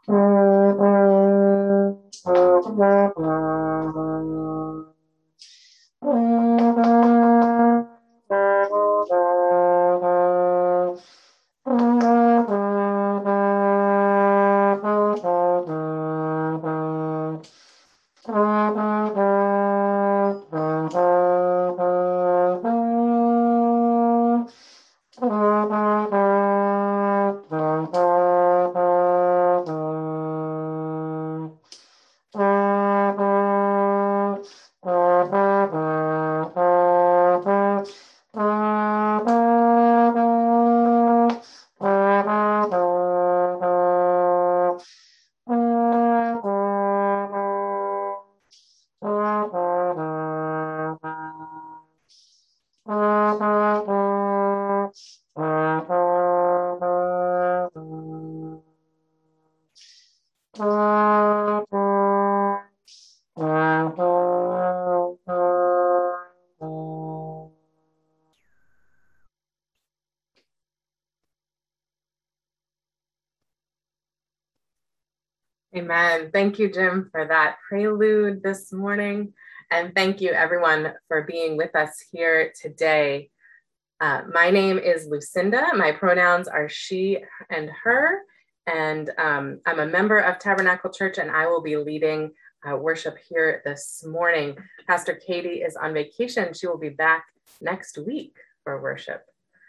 Amen. Thank you, Jim, for that prelude this morning. And thank you, everyone, for being with us here today. My name is Lucinda. My pronouns are she and her. And I'm a member of Tabernacle Church, and I will be leading worship here this morning. Pastor Katie is on vacation. She will be back next week for worship.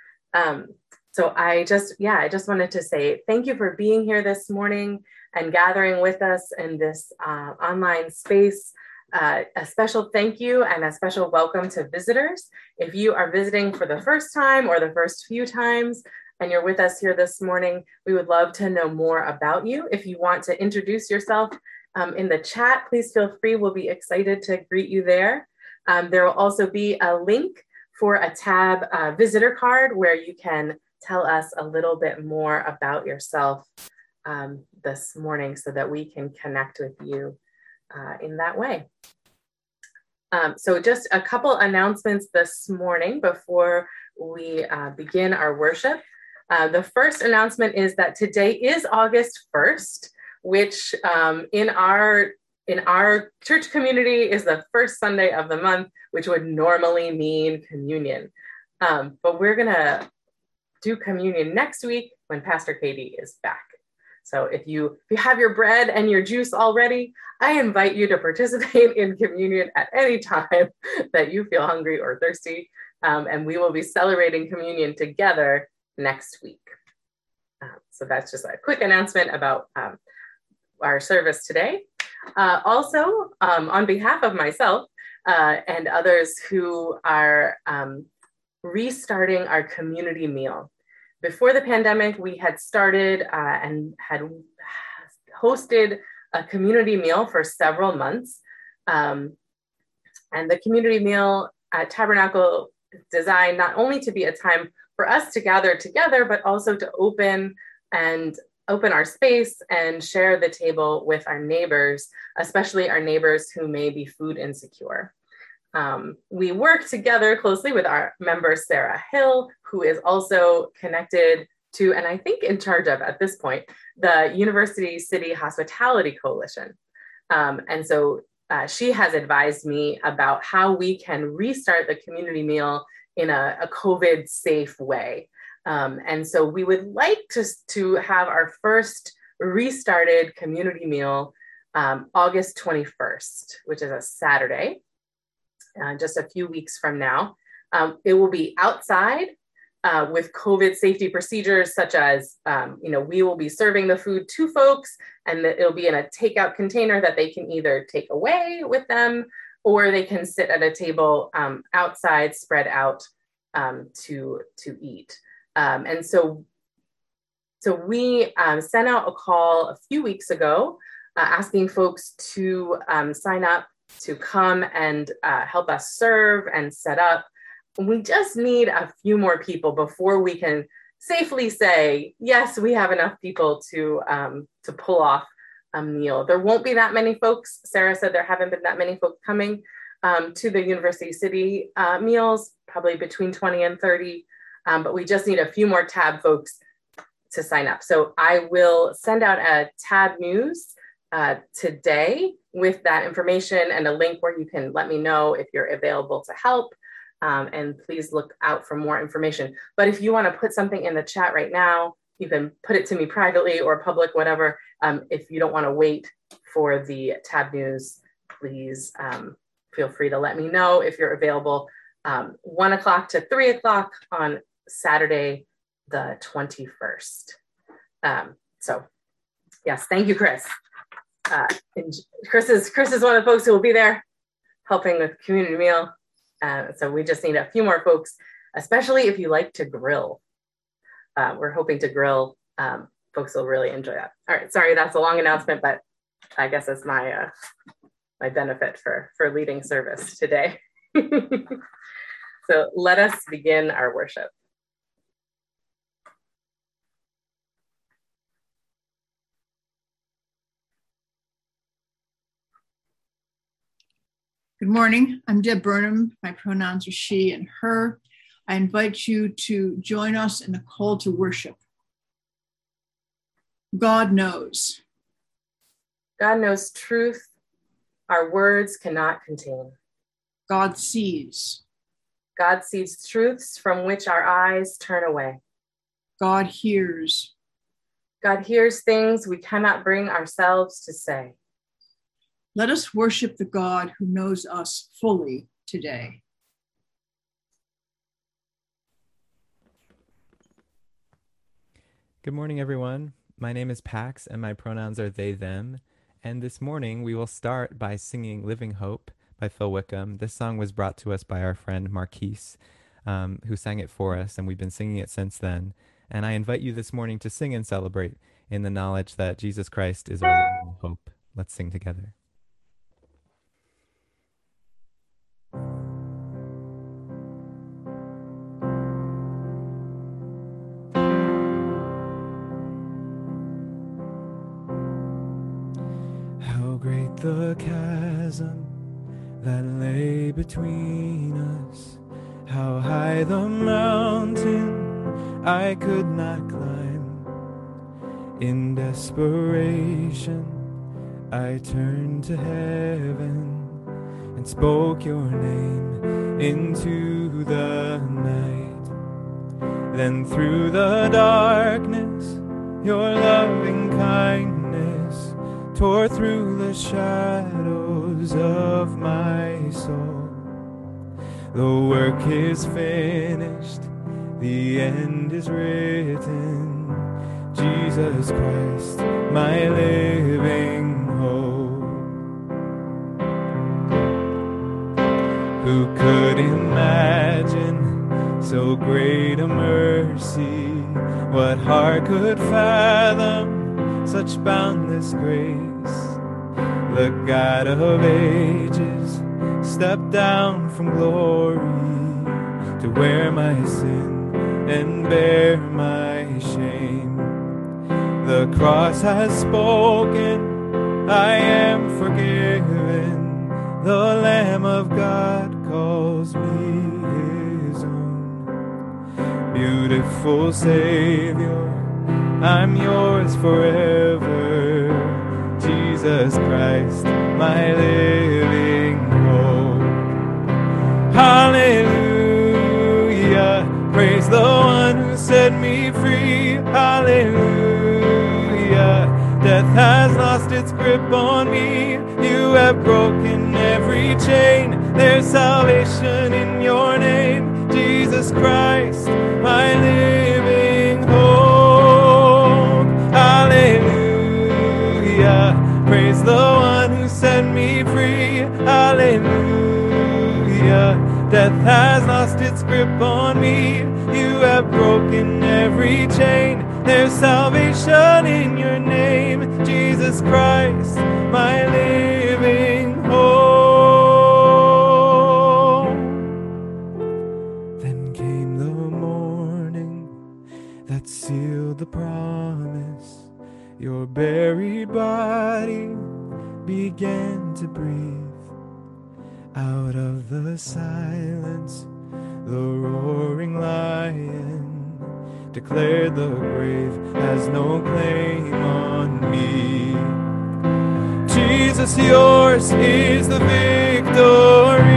So I just wanted to say thank you for being here this morning and gathering with us in this online space. A special thank you and a special welcome to visitors. If you are visiting for the first time or the first few times and you're with us here this morning, we would love to know more about you. If you want to introduce yourself in the chat, please feel free. We'll be excited to greet you there. There will also be a link for a tab visitor card where you can tell us a little bit more about yourself this morning so that we can connect with you in that way. So just a couple announcements this morning before we begin our worship. The first announcement is that today is August 1st, which in our church community is the first Sunday of the month, which would normally mean communion. But we're gonna do communion next week when Pastor Katie is back. So if you have your bread and your juice already, I invite you to participate in communion at any time that you feel hungry or thirsty. And we will be celebrating communion together next week. So that's just a quick announcement about our service today. Also, on behalf of myself and others who are restarting our community meal. Before the pandemic, we had started and had hosted a community meal for several months. And the community meal at Tabernacle is designed not only to be a time for us to gather together, but also to open our space and share the table with our neighbors, especially our neighbors who may be food insecure. We work together closely with our member, Sarah Hill, who is also connected to, and I think in charge of at this point, the University City Hospitality Coalition. And so she has advised me about how we can restart the community meal in a COVID safe way. And so we would like to have our first restarted community meal August 21st, which is a Saturday. Just a few weeks from now. It will be outside with COVID safety procedures such as, we will be serving the food to folks and it'll be in a takeout container that they can either take away with them or they can sit at a table outside spread out to eat. And so we sent out a call a few weeks ago asking folks to sign up to come and help us serve and set up. We just need a few more people before we can safely say, yes, we have enough people to pull off a meal. There won't be that many folks. Sarah said there haven't been that many folks coming to the University City meals, probably between 20 and 30. But we just need a few more tab folks to sign up. So I will send out a tab news today with that information and a link where you can let me know if you're available to help. And please look out for more information. But if you want to put something in the chat right now, you can put it to me privately or public, whatever. If you don't want to wait for the tab news, please feel free to let me know if you're available 1 o'clock to 3 o'clock on Saturday, the 21st. So yes, thank you, Chris. Chris is one of the folks who will be there helping with community meal. So we just need a few more folks, especially if you like to grill. We're hoping to grill. Folks will really enjoy that. All right, sorry, that's a long announcement, but I guess that's my my benefit for leading service today. So let us begin our worship. Good morning. I'm Deb Burnham. My pronouns are she and her. I invite you to join us in the call to worship. God knows. God knows truth our words cannot contain. God sees. God sees truths from which our eyes turn away. God hears. God hears things we cannot bring ourselves to say. Let us worship the God who knows us fully today. Good morning, everyone. My name is Pax, and my pronouns are they, them. And this morning, we will start by singing Living Hope by Phil Wickham. This song was brought to us by our friend Marquise, who sang it for us, and we've been singing it since then. And I invite you this morning to sing and celebrate in the knowledge that Jesus Christ is our living hope. Let's sing together. How great the chasm that lay between us, how high the mountain I could not climb. In desperation, I turned to heaven and spoke your name into the night. Then through the darkness, your loving kindness tore through the shadows of my soul. The work is finished, the end is written. Jesus Christ, my living hope. Who could imagine so great a mercy? What heart could fathom such boundless grace? The God of ages stepped down from glory to wear my sin and bear my shame. The cross has spoken, I am forgiven. The Lamb of God calls me his own. Beautiful Savior, I'm yours forever. Jesus Christ, my living hope. Hallelujah, praise the one who set me free. Hallelujah, death has lost its grip on me. You have broken every chain. There's salvation in your name. Jesus Christ, my living hope. Hallelujah, praise the one who set me free. Hallelujah, death has lost its grip on me. You have broken every chain. There's salvation in your name. Jesus Christ, my living hope. Then came the morning that sealed the promise. Your buried body began to breathe. Out of the silence, the roaring lion declared the grave has no claim on me. Jesus, yours is the victory.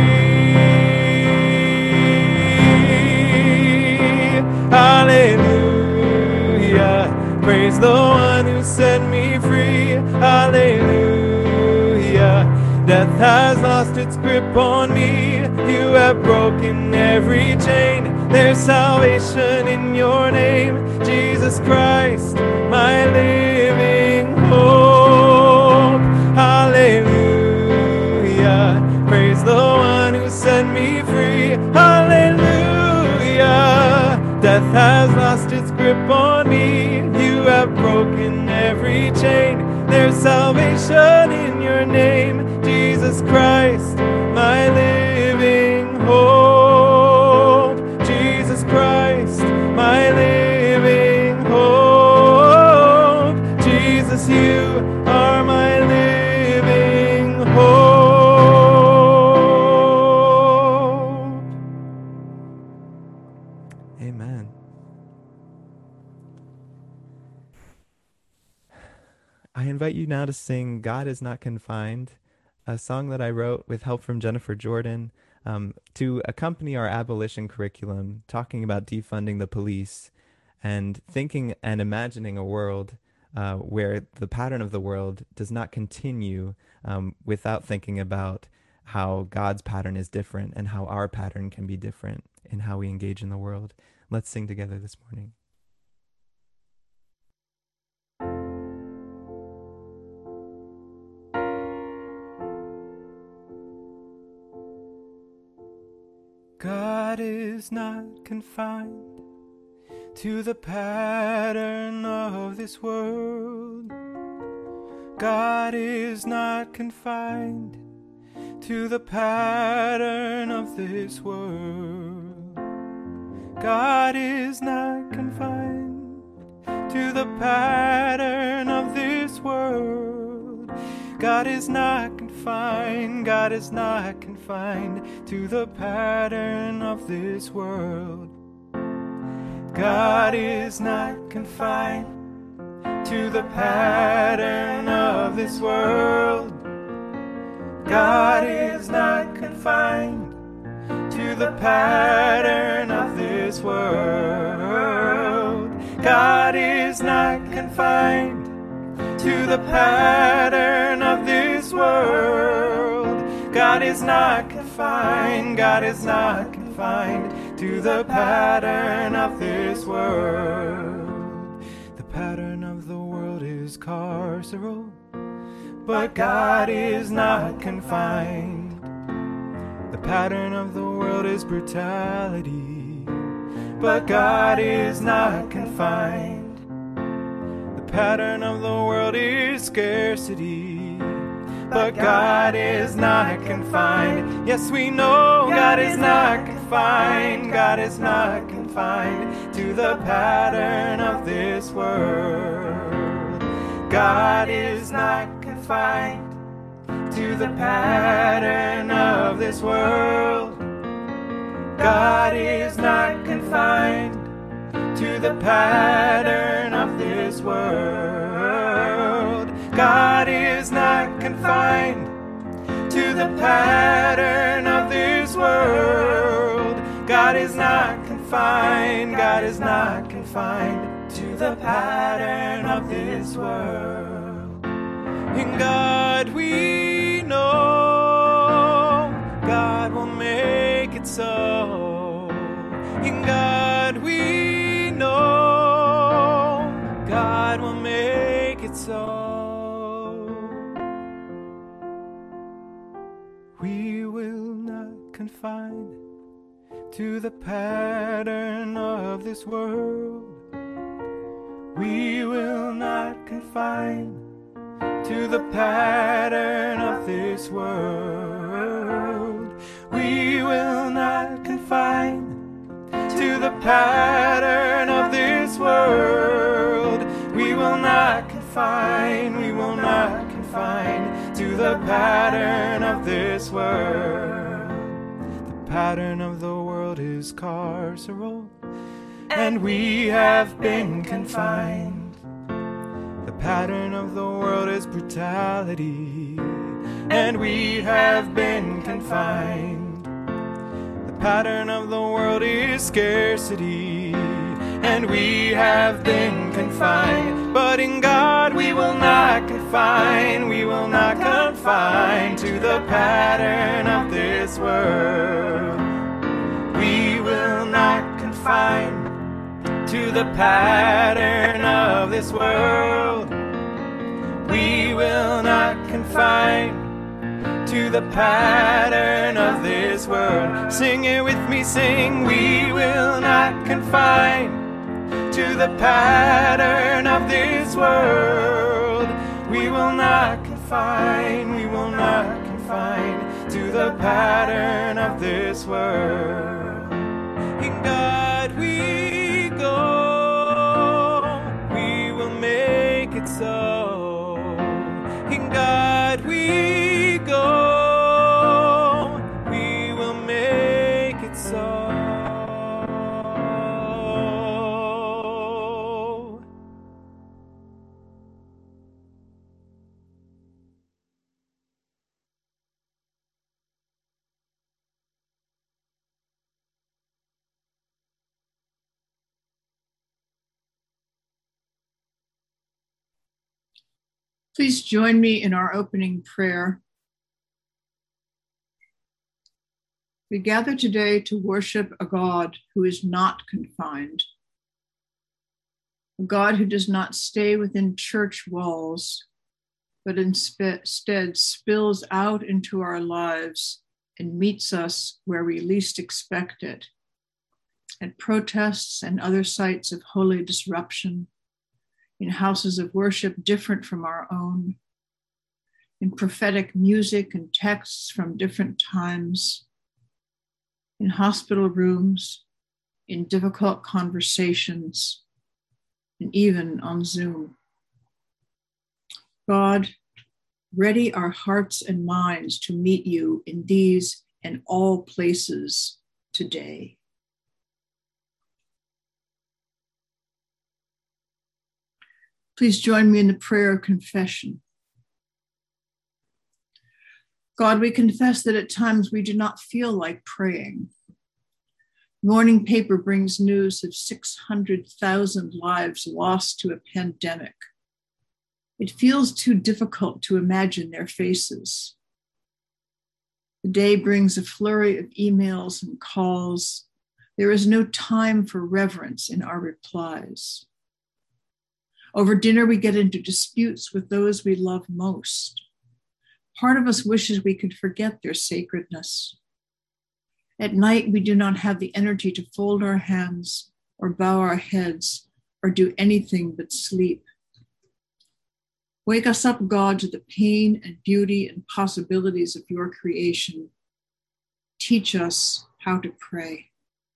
Hallelujah, praise the one who set me free. Hallelujah, death has lost its grip on me. You have broken every chain. There's salvation in your name, Jesus Christ, my living hope. Hallelujah, praise the one who set me free. Hallelujah, death has lost its grip on me. You have broken every chain. There's salvation in your name, Jesus Christ, my living hope. Jesus Christ, my living hope. Jesus, you are my living hope. Amen. I invite you now to sing God Is Not Confined, a song that I wrote with help from Jennifer Jordan to accompany our abolition curriculum, talking about defunding the police and thinking and imagining a world where the pattern of the world does not continue without thinking about how God's pattern is different and how our pattern can be different in how we engage in the world. Let's sing together this morning. God is not confined to the pattern of this world. God is not confined to the pattern of this world. God is not confined to the pattern of this world. God is not confined, God is not confined to the pattern of this world. God is not confined to the pattern of this world. God is not confined to the pattern of this world. God is not confined to the pattern of this world. God is not confined, God is not confined to the pattern of this world. The pattern of the world is carceral, but God is not confined. The pattern of the world is brutality, but God is not confined. The pattern of the world is scarcity, but God is not confined. Yes, we know God is not confined. God is not confined to the pattern of this world. God is not confined to the pattern of this world. God is not confined to the pattern of this world. God is not confined to the pattern of this world. God is not confined, God is not confined to the pattern of this world. In God we know, God will make it so. In God we know, God will make it so. We will not confine to the pattern of this world. We will not confine to the pattern of this world. We will not confine to the pattern of this world. We will not confine, we will not confine to the pattern of this world. The pattern of the world is carceral, and we have been confined. The pattern of the world is brutality, and we have been confined. The pattern of the world is scarcity, and we have been confined. But in God we will not confine, we will not confine to the pattern of this world. We will not confine to the pattern of this world. We will not confine to the pattern of this world. Sing it with me, sing. We will not confine to the pattern of this world. We will not confine, we will not confine to the pattern of this world. In God we go, we will make it so. In God we go, we will make it so. Please join me in our opening prayer. We gather today to worship a God who is not confined, a God who does not stay within church walls, but instead spills out into our lives and meets us where we least expect it, at protests and other sites of holy disruption, in houses of worship different from our own, in prophetic music and texts from different times, in hospital rooms, in difficult conversations, and even on Zoom. God, ready our hearts and minds to meet you in these and all places today. Please join me in the prayer of confession. God, we confess that at times we do not feel like praying. Morning paper brings news of 600,000 lives lost to a pandemic. It feels too difficult to imagine their faces. The day brings a flurry of emails and calls. There is no time for reverence in our replies. Over dinner, we get into disputes with those we love most. Part of us wishes we could forget their sacredness. At night, we do not have the energy to fold our hands or bow our heads or do anything but sleep. Wake us up, God, to the pain and beauty and possibilities of your creation. Teach us how to pray.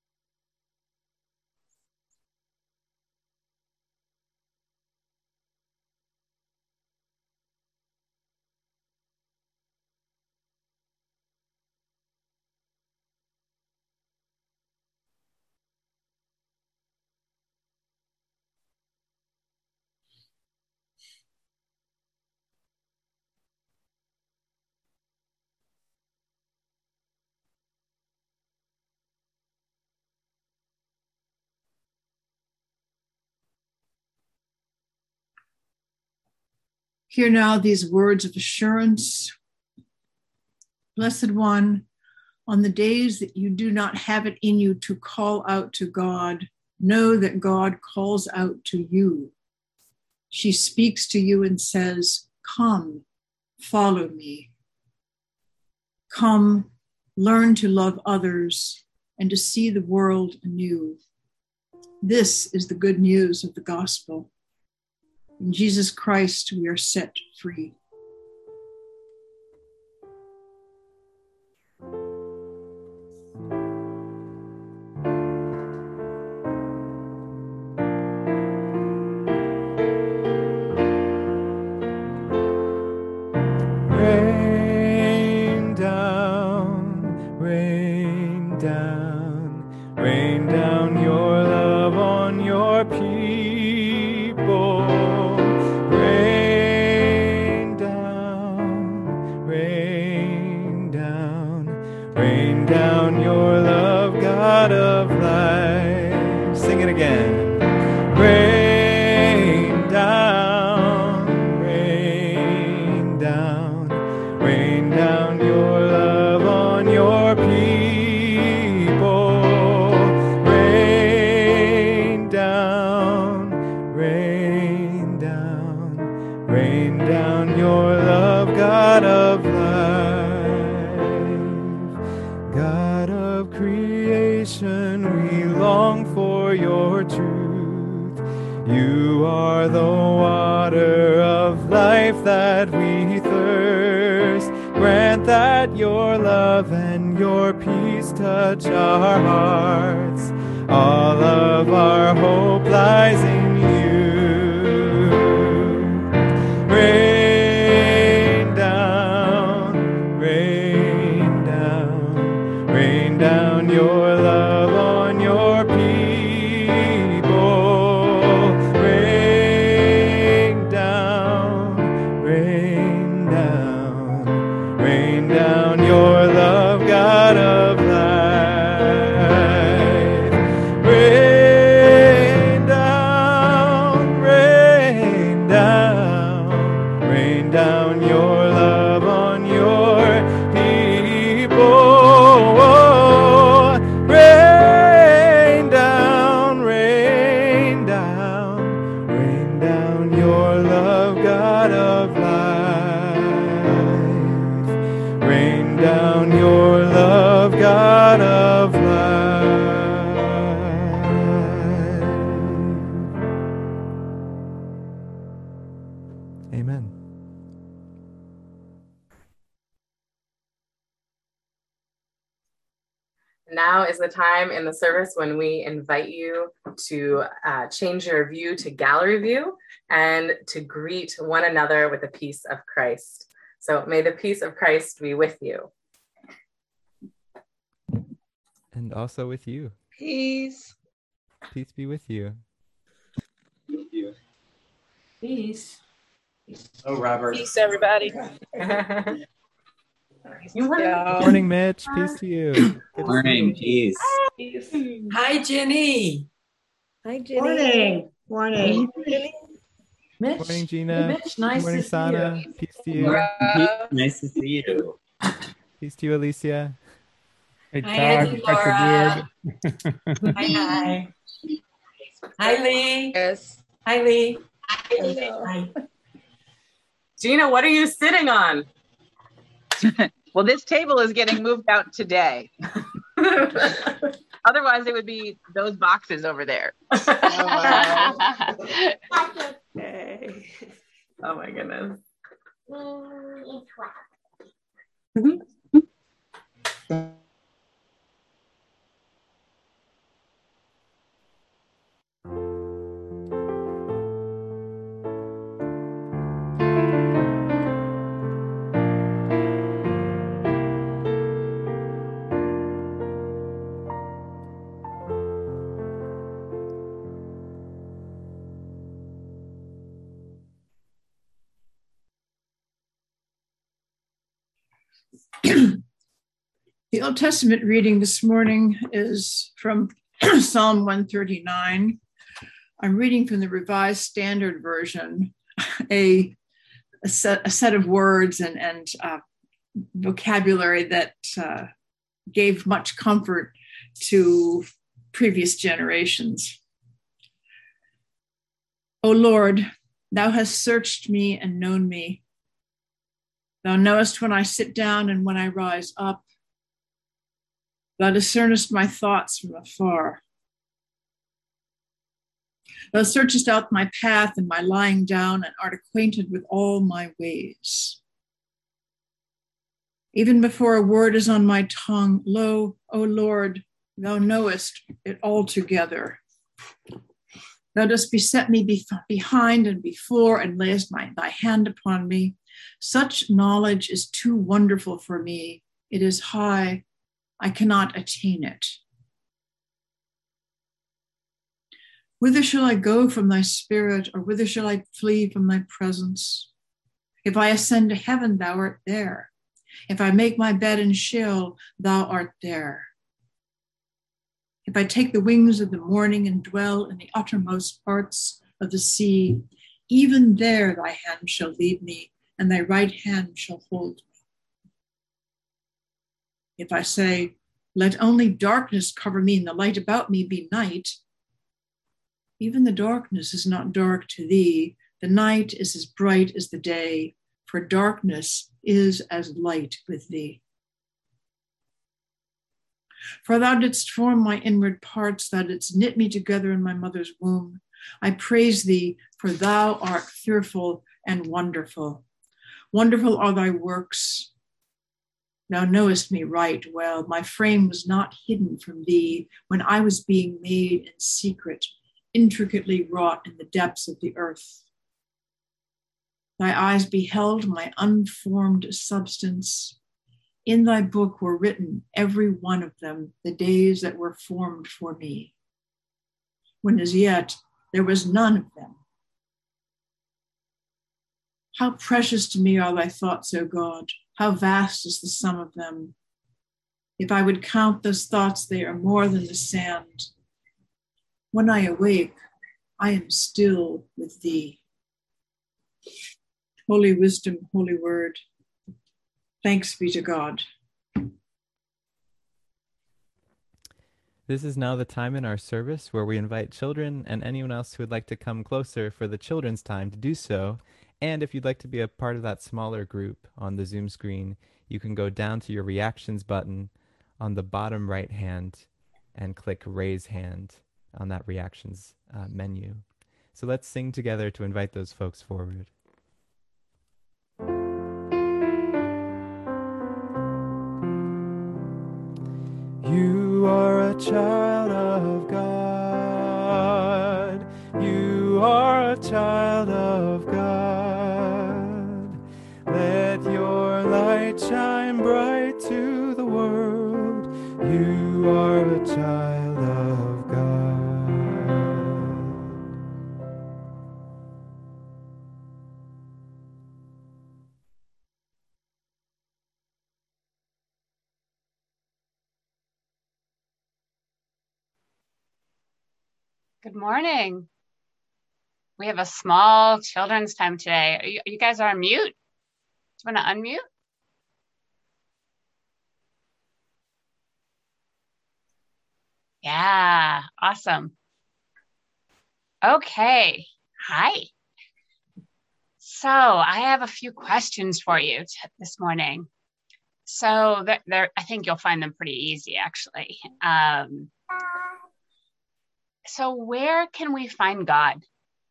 Hear now these words of assurance. Blessed one, on the days that you do not have it in you to call out to God, know that God calls out to you. She speaks to you and says, come, follow me. Come, learn to love others and to see the world anew. This is the good news of the gospel. In Jesus Christ, we are set free. Rain down, rain down, rain down your love Rain down your love, God of life, God of creation, we long for your truth. You are the water of life that we thirst. Grant that your love and your peace touch our hearts. All of our hope lies in you. Rain down, rain down, rain down your love on your people. Rain down, rain down, rain down your love, God of life. Rain down, rain down, rain down your love on your people. Rain down, rain down, rain down your love, God of life. Rain down your love, God of life. Amen. Now is the time in the service when we invite you to change your view to gallery view and to greet one another with the peace of Christ. So may the peace of Christ be with you. And also with you. Peace. Peace be with you. Peace. Oh, Robert. Peace, everybody. You want Yeah. Good morning, Mitch. Peace to you. Good to see Morning, you. peace. Hi, Jenny. Hi, Jenny. Morning. Morning. Jenny. Mitch. Morning, Gina. Mitch, nice Morning, to see Sana. you. Peace to you. Nice to see you. Peace to you, Alicia. Hey, Hi, Todd, Auntie Dr. Laura. Beard. Hi. Hi, Lee. Yes. Hi, Lee. Hello. Hi. Gina, what are you sitting on? Well, this table is getting moved out today. Otherwise, it would be those boxes over there. Oh, Okay. Oh my goodness. The Old Testament reading this morning is from Psalm 139. I'm reading from the Revised Standard Version, a set of words and vocabulary that gave much comfort to previous generations. O Lord, thou hast searched me and known me. Thou knowest when I sit down and when I rise up. Thou discernest my thoughts from afar. Thou searchest out my path and my lying down and art acquainted with all my ways. Even before a word is on my tongue, lo, O Lord, thou knowest it altogether. Thou dost beset me behind and before and layest thy hand upon me. Such knowledge is too wonderful for me. It is high. I cannot attain it. Whither shall I go from thy spirit, or whither shall I flee from thy presence? If I ascend to heaven, thou art there. If I make my bed in Sheol, thou art there. If I take the wings of the morning and dwell in the uttermost parts of the sea, even there thy hand shall lead me, and thy right hand shall hold me. If I say, let only darkness cover me and the light about me be night, even the darkness is not dark to thee, The night is as bright as the day, for darkness is as light with thee. For thou didst form my inward parts, thou didst knit me together in my mother's womb. I praise thee, for thou art fearful and wonderful. Wonderful are thy works. Thou knowest me right well. My frame was not hidden from thee when I was being made in secret, intricately wrought in the depths of the earth. Thy eyes beheld my unformed substance. In thy book were written, every one of them, the days that were formed for me, when as yet there was none of them. How precious to me are thy thoughts, O God! How vast is the sum of them! If I would count those thoughts, they are more than the sand. When I awake, I am still with thee. Holy wisdom, holy word, thanks be to God. This is now the time in our service where we invite children and anyone else who would like to come closer for the children's time to do so. And if you'd like to be a part of that smaller group on the Zoom screen, you can go down to your reactions button on the bottom right hand and click raise hand on that reactions menu. So let's sing together to invite those folks forward. You are a child of God. You are a child of God. Let your light shine bright to the world. You are a child of God. Good morning. We have a small children's time today. You guys are on mute? Do you want to unmute? Yeah, awesome. Okay, hi. So I have a few questions for you this morning. So I think you'll find them pretty easy, actually. So where can we find God?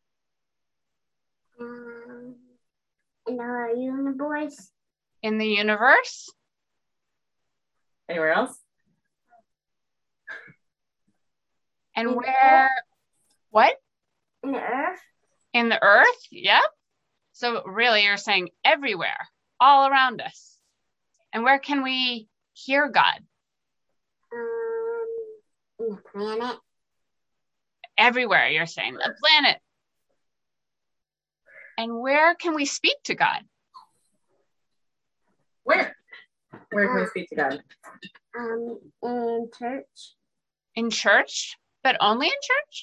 In our universe. In the universe? Anywhere else? And where? What? In the earth. In the earth? Yep. So really you're saying everywhere, all around us. And where can we hear God? In the planet. Everywhere, you're saying, the planet. And where can we speak to God? Where can we speak to God? In church. In church? But only in church?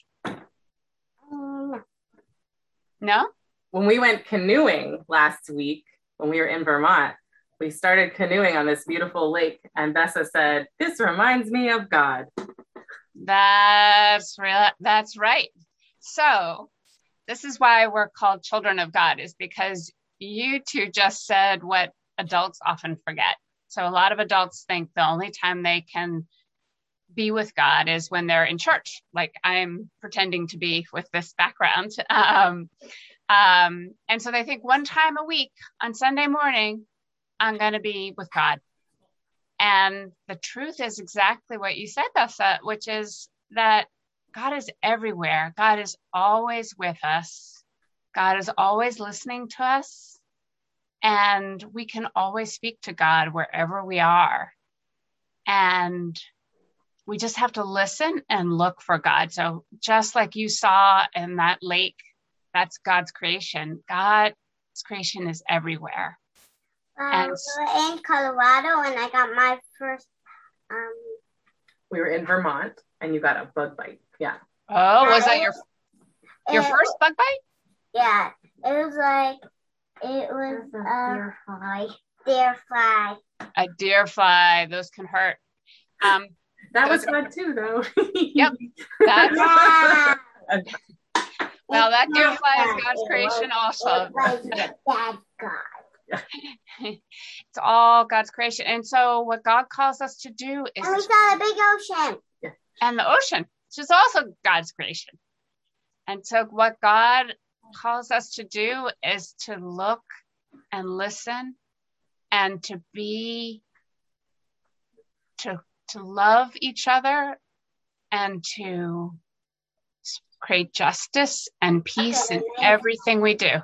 No? When we went canoeing last week, when we were in Vermont, we started canoeing on this beautiful lake, and Bessa said, "This reminds me of God." That's right. So this is why we're called children of God, is because you two just said what adults often forget. So a lot of adults think the only time they can be with God is when they're in church, like I'm pretending to be with this background. And so they think one time a week on Sunday morning, I'm going to be with God. And the truth is exactly what you said, Bessa, which is that God is everywhere. God is always with us. God is always listening to us. And we can always speak to God wherever we are. And we just have to listen and look for God. So just like you saw in that lake, that's God's creation. God's creation is everywhere. We were in Colorado and I got my first. We were in Vermont and you got a bug bite. Yeah. Oh, was that your first bug bite? Yeah. It was a deer fly. A deer fly. Those can hurt. That was fun too, though. Yep. Well, that deer It's fly not is God. God's It creation was- also. It was Dad's God. It's all God's creation. And so what God calls us to do is, And we saw a big ocean. and the ocean, which is also God's creation. And so what God calls us to do is to look and listen and to love each other and to create justice and peace in everything we do.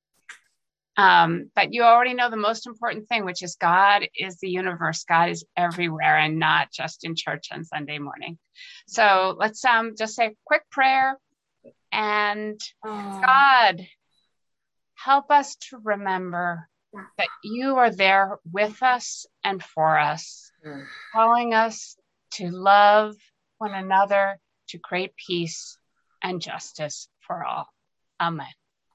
But you already know the most important thing, which is God is the universe. God is everywhere and not just in church on Sunday morning. So let's just say a quick prayer. And God, help us to remember that you are there with us and for us, calling us to love one another, to create peace and justice for all. Amen.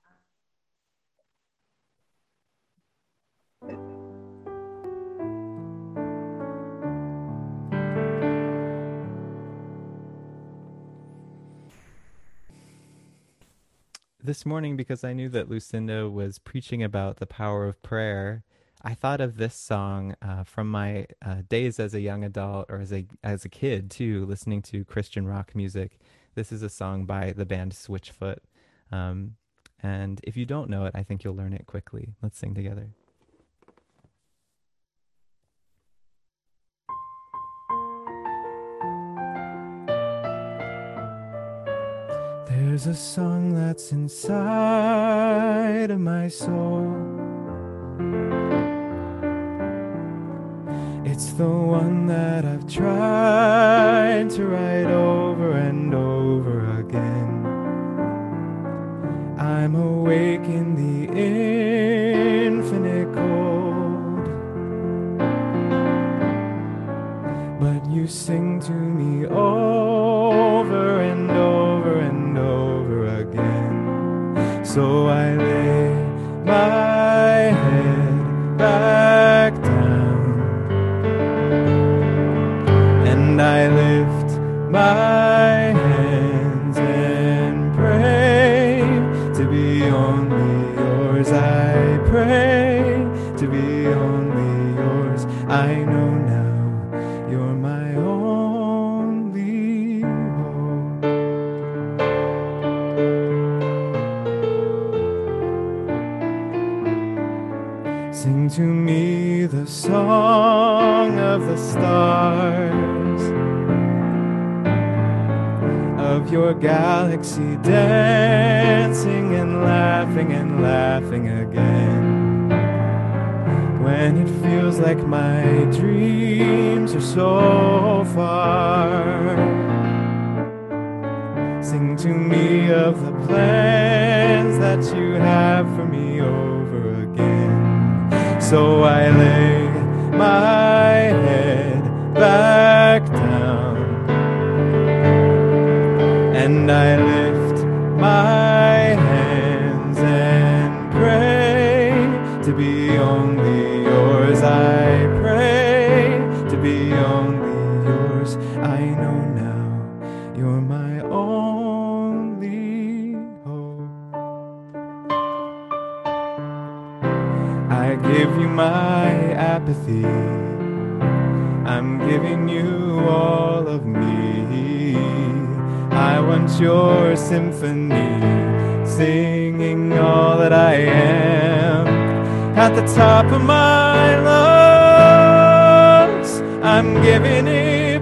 This morning, because I knew that Lucinda was preaching about the power of prayer, I thought of this song from my days as a young adult, or as a kid too, listening to Christian rock music. This is a song by the band Switchfoot. And if you don't know it, I think you'll learn it quickly. Let's sing together. There's a song that's inside of my soul. It's the one that I've tried to write over and over again. I'm awake in the infinite cold, but you sing to me over and over and over again. So I lay my head back down and I lift my hands and pray to be only yours. I pray to be only yours. I know now you're my only hope. Sing to me the song of the stars, of your galaxy dancing and laughing again. When it feels like my dreams are so far, sing to me of the plans that you have for me over again. So I lay my head back down and I lift my hands and pray to be only yours. I pray to be only yours. I know now you're my only hope. I give you my apathy. I'm giving you all of me. I want your symphony, singing all that I am. At the top of my lungs, I'm giving it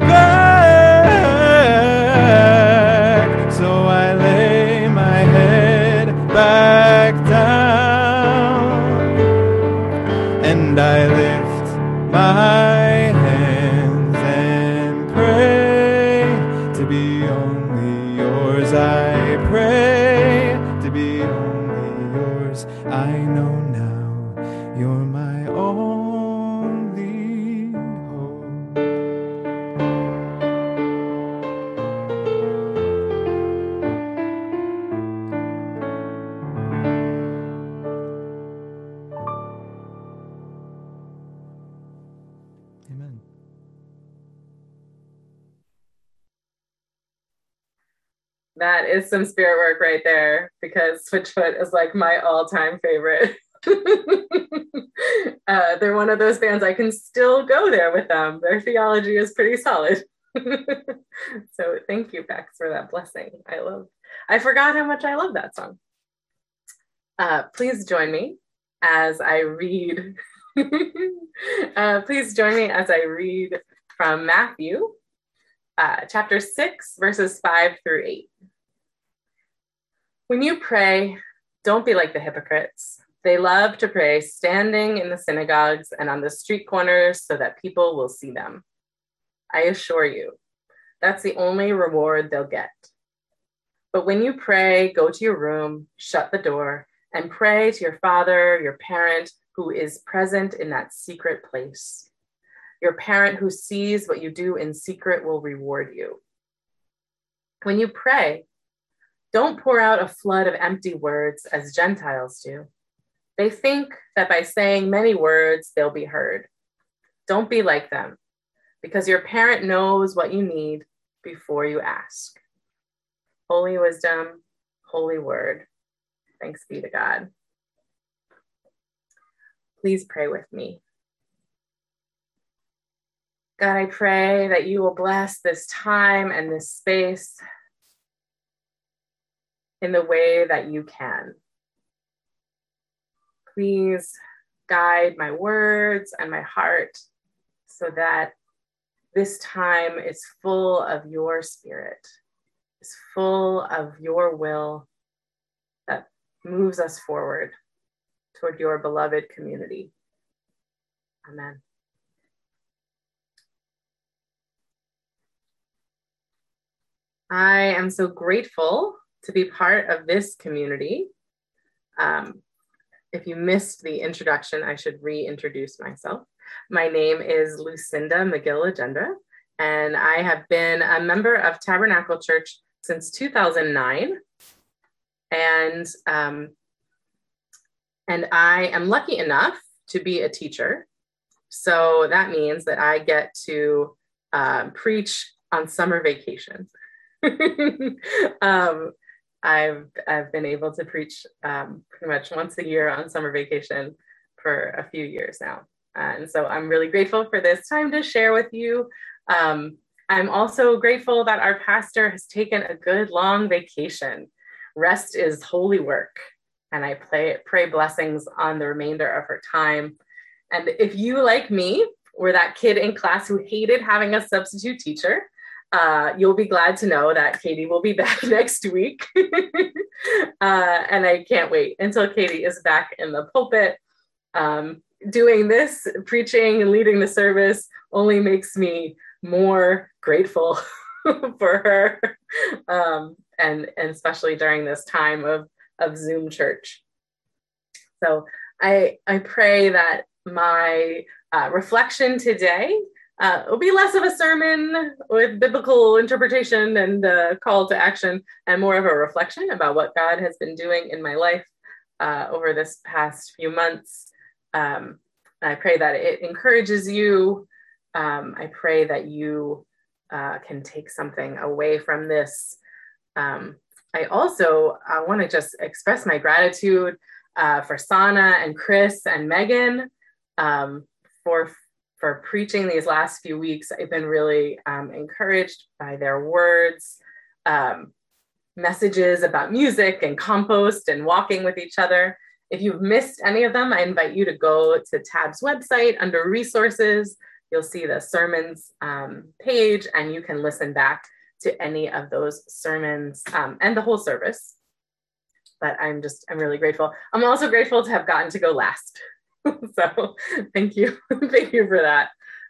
back. So I lay my head back down and I lift my hands and pray to be only yours. I pray to be only yours. I know now you're my only hope. Amen. That is some spirit work right there, because Switchfoot is like my all-time favorite. They're one of those bands I can still go there with them. Their theology is pretty solid. So thank you, Bex, for that blessing. I forgot how much I love that song. Please join me as I read. Please join me as I read from Matthew, chapter 6, verses 5 through 8. When you pray, don't be like the hypocrites. They love to pray standing in the synagogues and on the street corners so that people will see them. I assure you, that's the only reward they'll get. But when you pray, go to your room, shut the door, and pray to your Father, your parent, who is present in that secret place. Your parent who sees what you do in secret will reward you. When you pray, don't pour out a flood of empty words as Gentiles do. They think that by saying many words, they'll be heard. Don't be like them, because your parent knows what you need before you ask. Holy wisdom, holy word. Thanks be to God. Please pray with me. God, I pray that you will bless this time and this space in the way that you can. Please guide my words and my heart so that this time is full of your spirit, is full of your will that moves us forward toward your beloved community. Amen. I am so grateful to be part of this community. If you missed the introduction, I should reintroduce myself. My name is Lucinda McGill-Agenda, and I have been a member of Tabernacle Church since 2009. And I am lucky enough to be a teacher. So that means that I get to preach on summer vacation. I've been able to preach pretty much once a year on summer vacation for a few years now. And so I'm really grateful for this time to share with you. I'm also grateful that our pastor has taken a good long vacation. Rest is holy work, and I pray blessings on the remainder of her time. And if you, like me, were that kid in class who hated having a substitute teacher, you'll be glad to know that Katie will be back next week. And I can't wait until Katie is back in the pulpit. Doing this, preaching and leading the service only makes me more grateful for her. And especially during this time of Zoom church. So I pray that my reflection today will be less of a sermon with biblical interpretation and call to action, and more of a reflection about what God has been doing in my life over this past few months. I pray that it encourages you. I pray that you can take something away from this. I also want to just express my gratitude for Sana and Chris and Megan for preaching these last few weeks. I've been really encouraged by their words, messages about music and compost and walking with each other. If you've missed any of them, I invite you to go to TAB's website under resources. You'll see the sermons page, and you can listen back to any of those sermons and the whole service. But I'm really grateful. I'm also grateful to have gotten to go last. So thank you. Thank you for that.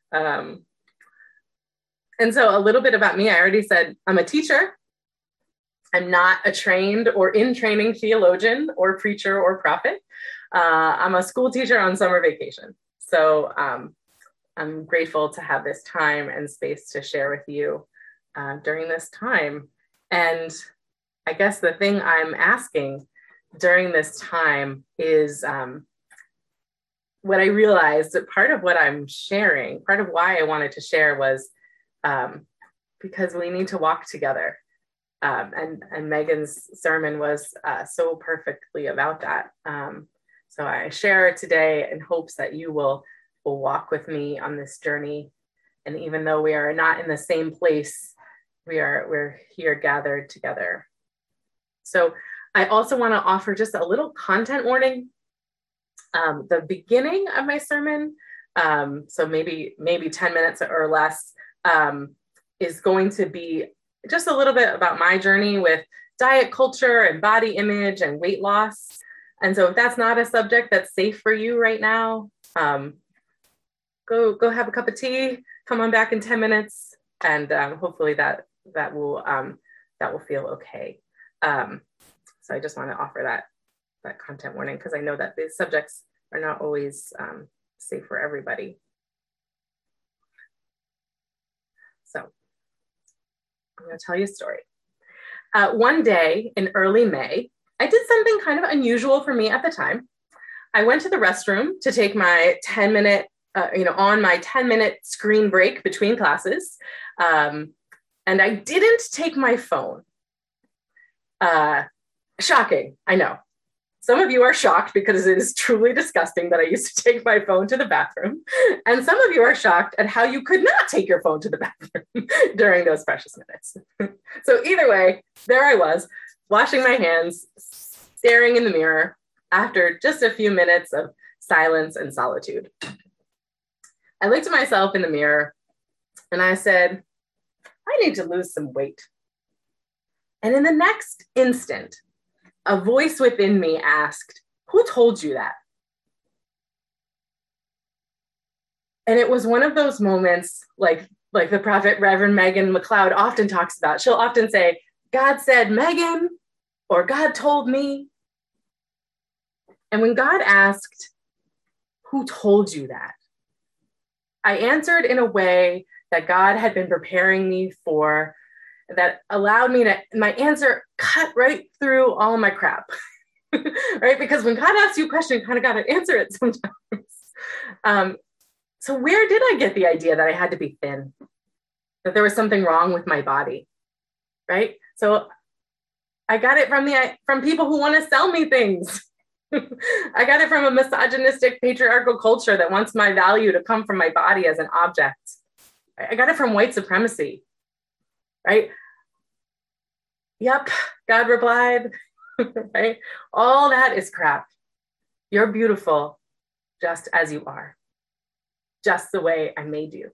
And so a little bit about me. I already said I'm a teacher. I'm not a trained or in training theologian or preacher or prophet. I'm a school teacher on summer vacation. So I'm grateful to have this time and space to share with you during this time. And I guess the thing I'm asking during this time is what I realized that part of what I'm sharing, part of why I wanted to share was because we need to walk together. And Megan's sermon was so perfectly about that. So I share today in hopes that you will walk with me on this journey. And even though we are not in the same place, we're here gathered together. So I also want to offer just a little content warning. The beginning of my sermon, so maybe 10 minutes or less, is going to be just a little bit about my journey with diet culture and body image and weight loss. And so if that's not a subject that's safe for you right now, go have a cup of tea, come on back in 10 minutes, and hopefully that will feel okay. So I just want to offer that content warning, because I know that these subjects are not always safe for everybody. So I'm going to tell you a story. One day in early May, I did something kind of unusual for me at the time. I went to the restroom to take my 10-minute, on my 10-minute screen break between classes. And I didn't take my phone. Shocking, I know. Some of you are shocked because it is truly disgusting that I used to take my phone to the bathroom. And some of you are shocked at how you could not take your phone to the bathroom during those precious minutes. So either way, there I was, washing my hands, staring in the mirror after just a few minutes of silence and solitude. I looked at myself in the mirror and I said, I need to lose some weight. And in the next instant, a voice within me asked, who told you that? And it was one of those moments like the prophet Reverend Megan McLeod often talks about. She'll often say, God said, Megan, or God told me. And when God asked, who told you that? I answered in a way that God had been preparing me for, that allowed me to, my answer cut right through all my crap, right? Because when God asks you a question, you kind of got to answer it sometimes. So where did I get the idea that I had to be thin, that there was something wrong with my body, right? So I got it from people who want to sell me things. I got it from a misogynistic patriarchal culture that wants my value to come from my body as an object. I got it from white supremacy, right? Yep, God replied, right? All that is crap. You're beautiful just as you are, just the way I made you.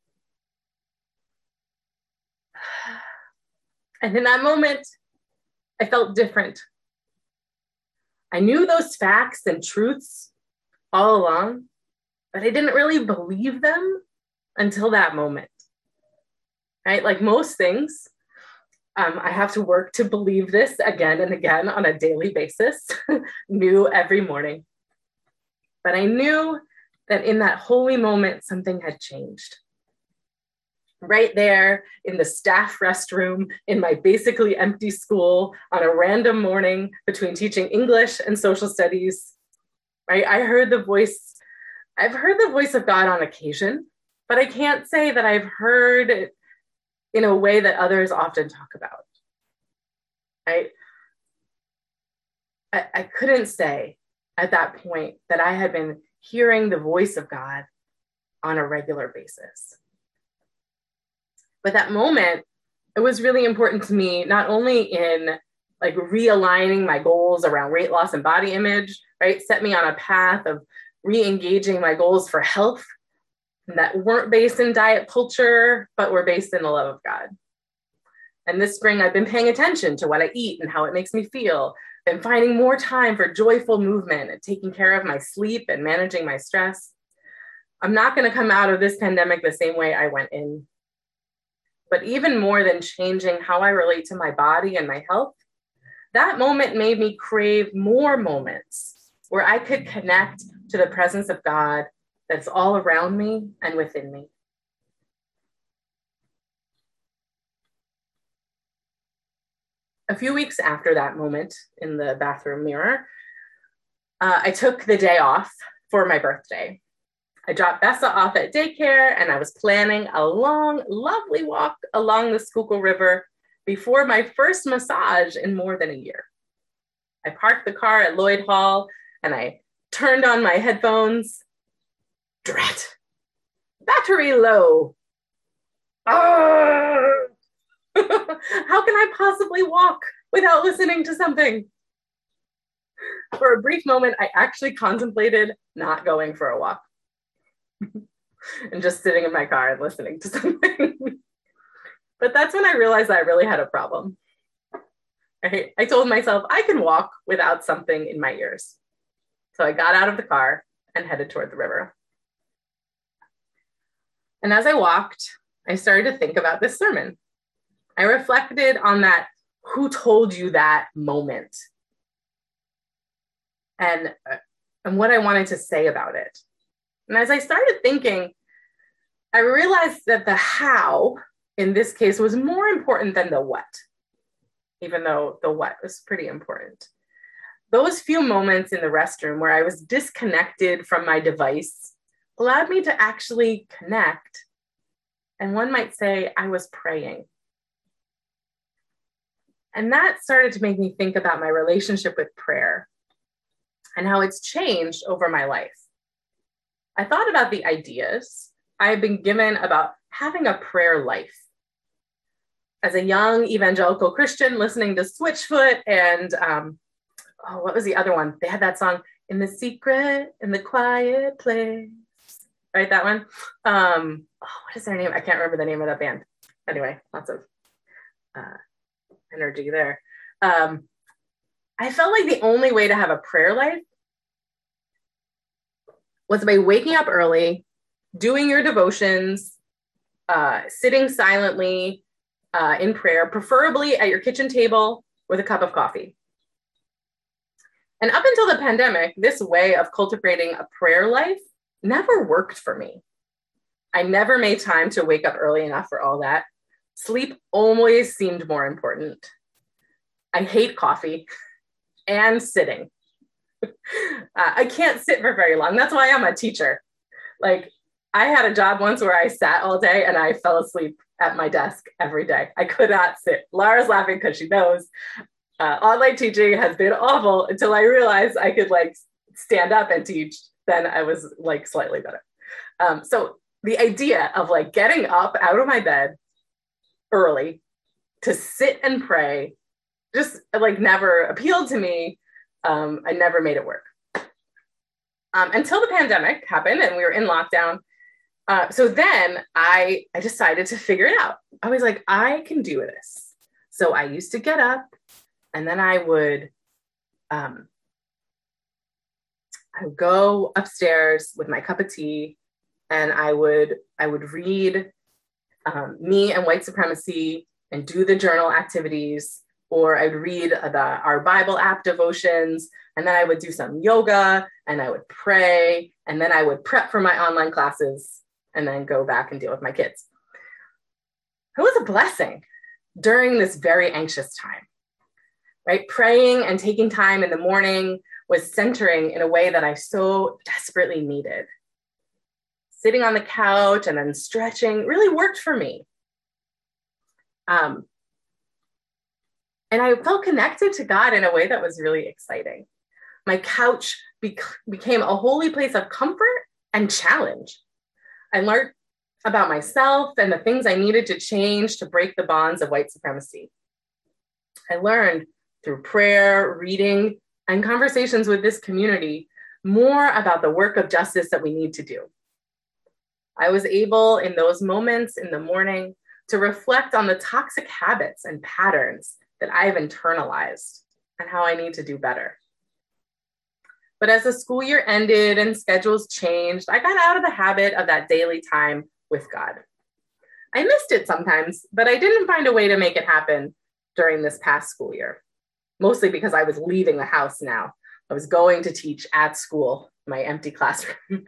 And in that moment, I felt different. I knew those facts and truths all along, but I didn't really believe them until that moment, right? Like most things, I have to work to believe this again and again on a daily basis, new every morning. But I knew that in that holy moment, something had changed. Right there in the staff restroom in my basically empty school on a random morning between teaching English and social studies, right? I've heard the voice of God on occasion, but I can't say that I've heard it in a way that others often talk about, right? I couldn't say at that point that I had been hearing the voice of God on a regular basis. But that moment, it was really important to me, not only in like realigning my goals around weight loss and body image, right? Set me on a path of re-engaging my goals for health that weren't based in diet culture, but were based in the love of God. And this spring, I've been paying attention to what I eat and how it makes me feel, been finding more time for joyful movement and taking care of my sleep and managing my stress. I'm not going to come out of this pandemic the same way I went in. But even more than changing how I relate to my body and my health, that moment made me crave more moments where I could connect to the presence of God that's all around me and within me. A few weeks after that moment in the bathroom mirror, I took the day off for my birthday. I dropped Bessa off at daycare and I was planning a long, lovely walk along the Schuylkill River before my first massage in more than a year. I parked the car at Lloyd Hall and I turned on my headphones. Drat. Battery low. Ah! How can I possibly walk without listening to something? For a brief moment, I actually contemplated not going for a walk and just sitting in my car and listening to something. But that's when I realized I really had a problem. I told myself I can walk without something in my ears. So I got out of the car and headed toward the river. And as I walked, I started to think about this sermon. I reflected on that "who told you that" moment and what I wanted to say about it. And as I started thinking, I realized that the how in this case was more important than the what, even though the what was pretty important. Those few moments in the restroom where I was disconnected from my device allowed me to actually connect. And one might say I was praying. And that started to make me think about my relationship with prayer and how it's changed over my life. I thought about the ideas I had been given about having a prayer life. As a young evangelical Christian listening to Switchfoot and what was the other one? They had that song, "In the Secret, in the Quiet Place." Right, that one? What is their name? I can't remember the name of that band. Anyway, lots of energy there. I felt like the only way to have a prayer life was by waking up early, doing your devotions, sitting silently in prayer, preferably at your kitchen table with a cup of coffee. And up until the pandemic, this way of cultivating a prayer life never worked for me. I never made time to wake up early enough for all that. Sleep always seemed more important. I hate coffee and sitting. I can't sit for very long. That's why I'm a teacher. Like, I had a job once where I sat all day and I fell asleep at my desk every day. I could not sit. Lara's laughing because she knows online teaching has been awful until I realized I could like stand up and teach. Then I was like slightly better. So the idea of like getting up out of my bed early to sit and pray just like never appealed to me. I never made it work. Until the pandemic happened and we were in lockdown. So then I decided to figure it out. I was like, I can do this. So I used to get up and then I would go upstairs with my cup of tea and I would read Me and White Supremacy and do the journal activities, or I'd read our Bible app devotions, and then I would do some yoga and I would pray, and then I would prep for my online classes and then go back and deal with my kids. It was a blessing during this very anxious time, right? Praying and taking time in the morning was centering in a way that I so desperately needed. Sitting on the couch and then stretching really worked for me. And I felt connected to God in a way that was really exciting. My couch became a holy place of comfort and challenge. I learned about myself and the things I needed to change to break the bonds of white supremacy. I learned through prayer, reading, and conversations with this community more about the work of justice that we need to do. I was able in those moments in the morning to reflect on the toxic habits and patterns that I've internalized and how I need to do better. But as the school year ended and schedules changed, I got out of the habit of that daily time with God. I missed it sometimes, but I didn't find a way to make it happen during this past school year, mostly because I was leaving the house now. I was going to teach at school, my empty classroom.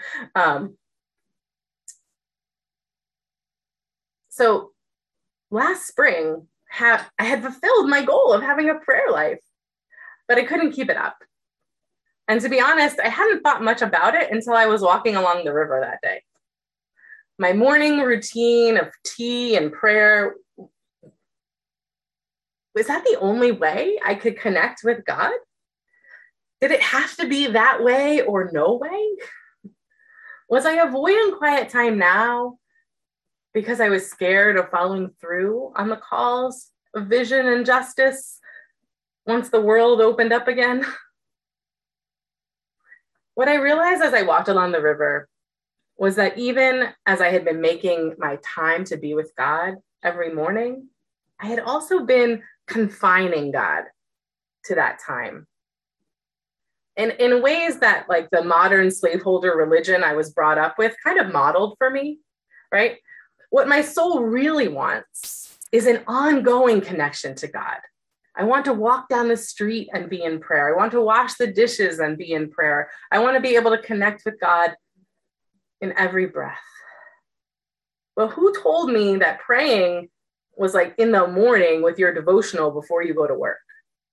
So last spring, I had fulfilled my goal of having a prayer life, but I couldn't keep it up. And to be honest, I hadn't thought much about it until I was walking along the river that day. My morning routine of tea and prayer Was that the only way I could connect with God? Did it have to be that way or no way? Was I avoiding quiet time now because I was scared of following through on the calls of vision and justice once the world opened up again? What I realized as I walked along the river was that even as I had been making my time to be with God every morning, I had also been confining God to that time. And in ways that like the modern slaveholder religion I was brought up with kind of modeled for me, right? What my soul really wants is an ongoing connection to God. I want to walk down the street and be in prayer. I want to wash the dishes and be in prayer. I want to be able to connect with God in every breath. Well, who told me that praying was like in the morning with your devotional before you go to work?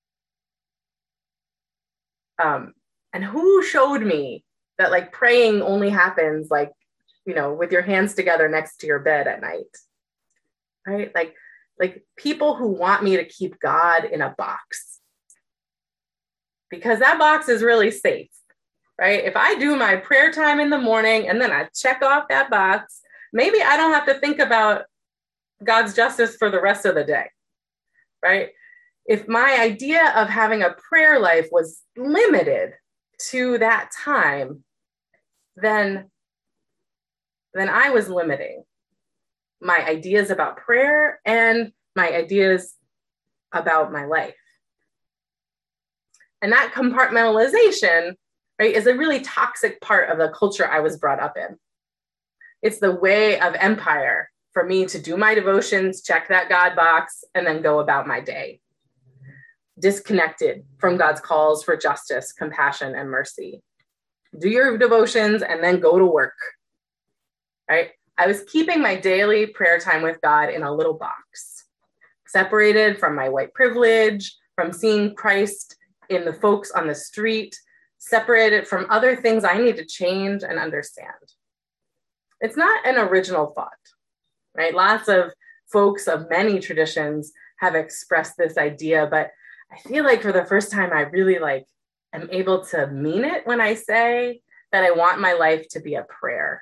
And who showed me that like praying only happens like, you know, with your hands together next to your bed at night, right? Like people who want me to keep God in a box, because that box is really safe, right? If I do my prayer time in the morning and then I check off that box, maybe I don't have to think about God's justice for the rest of the day, right? If my idea of having a prayer life was limited to that time, then I was limiting my ideas about prayer and my ideas about my life. And that compartmentalization, right, is a really toxic part of the culture I was brought up in. It's the way of empire for me to do my devotions, check that God box, and then go about my day, disconnected from God's calls for justice, compassion, and mercy. Do your devotions and then go to work, right? I was keeping my daily prayer time with God in a little box, separated from my white privilege, from seeing Christ in the folks on the street, separated from other things I need to change and understand. It's not an original thought, right? Lots of folks of many traditions have expressed this idea, but I feel like for the first time, I really like am able to mean it when I say that I want my life to be a prayer.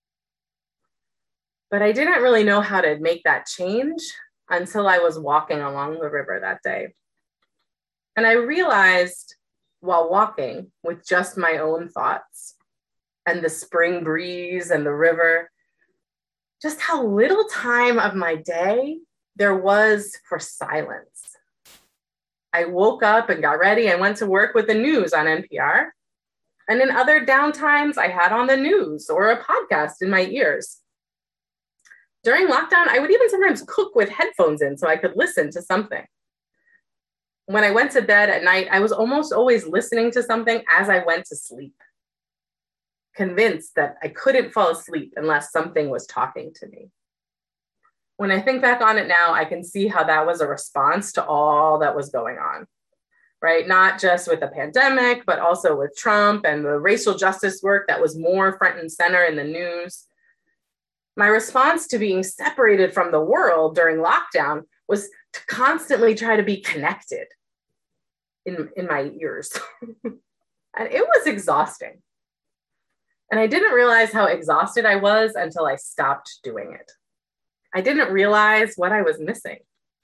But I didn't really know how to make that change until I was walking along the river that day. And I realized while walking with just my own thoughts and the spring breeze and the river, just how little time of my day there was for silence. I woke up and got ready and went to work with the news on NPR. And in other downtimes, I had on the news or a podcast in my ears. During lockdown, I would even sometimes cook with headphones in so I could listen to something. When I went to bed at night, I was almost always listening to something as I went to sleep, convinced that I couldn't fall asleep unless something was talking to me. When I think back on it now, I can see how that was a response to all that was going on, right? Not just with the pandemic, but also with Trump and the racial justice work that was more front and center in the news. My response to being separated from the world during lockdown was to constantly try to be connected in my ears. And it was exhausting. And I didn't realize how exhausted I was until I stopped doing it. I didn't realize what I was missing.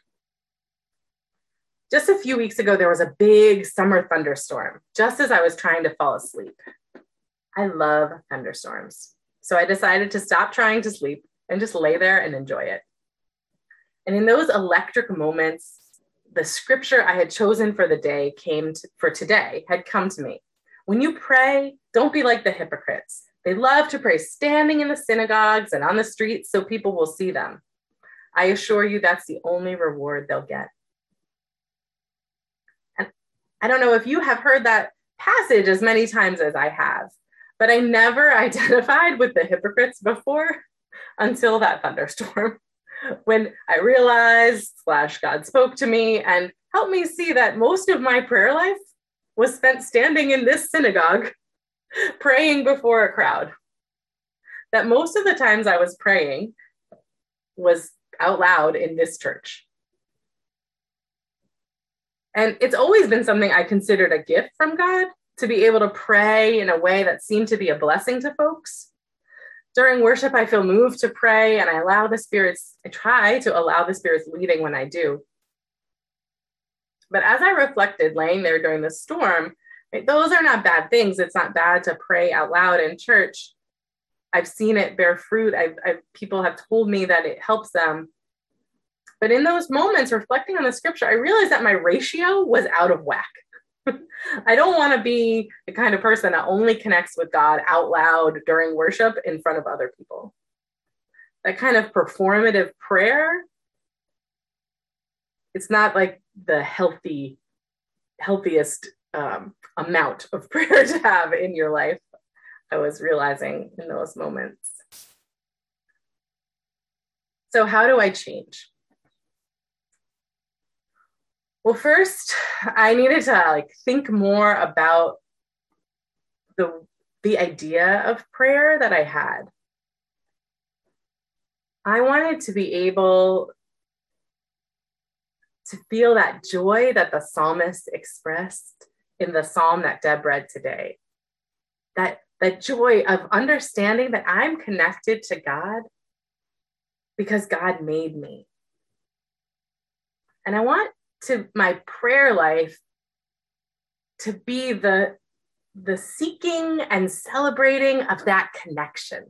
Just a few weeks ago, there was a big summer thunderstorm, just as I was trying to fall asleep. I love thunderstorms. So I decided to stop trying to sleep and just lay there and enjoy it. And in those electric moments, the scripture I had chosen for the day for today had come to me. When you pray, don't be like the hypocrites. They love to pray standing in the synagogues and on the streets so people will see them. I assure you that's the only reward they'll get. And I don't know if you have heard that passage as many times as I have, but I never identified with the hypocrites before until that thunderstorm, when I realized God spoke to me and helped me see that most of my prayer life was spent standing in this synagogue, praying before a crowd. That most of the times I was praying was out loud in this church. And it's always been something I considered a gift from God, to be able to pray in a way that seemed to be a blessing to folks. During worship, I feel moved to pray, and I try to allow the Spirit's leading when I do. But as I reflected laying there during the storm, right, those are not bad things. It's not bad to pray out loud in church. I've seen it bear fruit. People have told me that it helps them. But in those moments, reflecting on the scripture, I realized that my ratio was out of whack. I don't want to be the kind of person that only connects with God out loud during worship in front of other people. That kind of performative prayer, it's not like the healthiest amount of prayer to have in your life, I was realizing in those moments. So how do I change? Well, first, I needed to think more about the idea of prayer that I had. I wanted to be able to feel that joy that the psalmist expressed in the psalm that Deb read today. That joy of understanding that I'm connected to God because God made me. And I want to my prayer life to be the seeking and celebrating of that connection.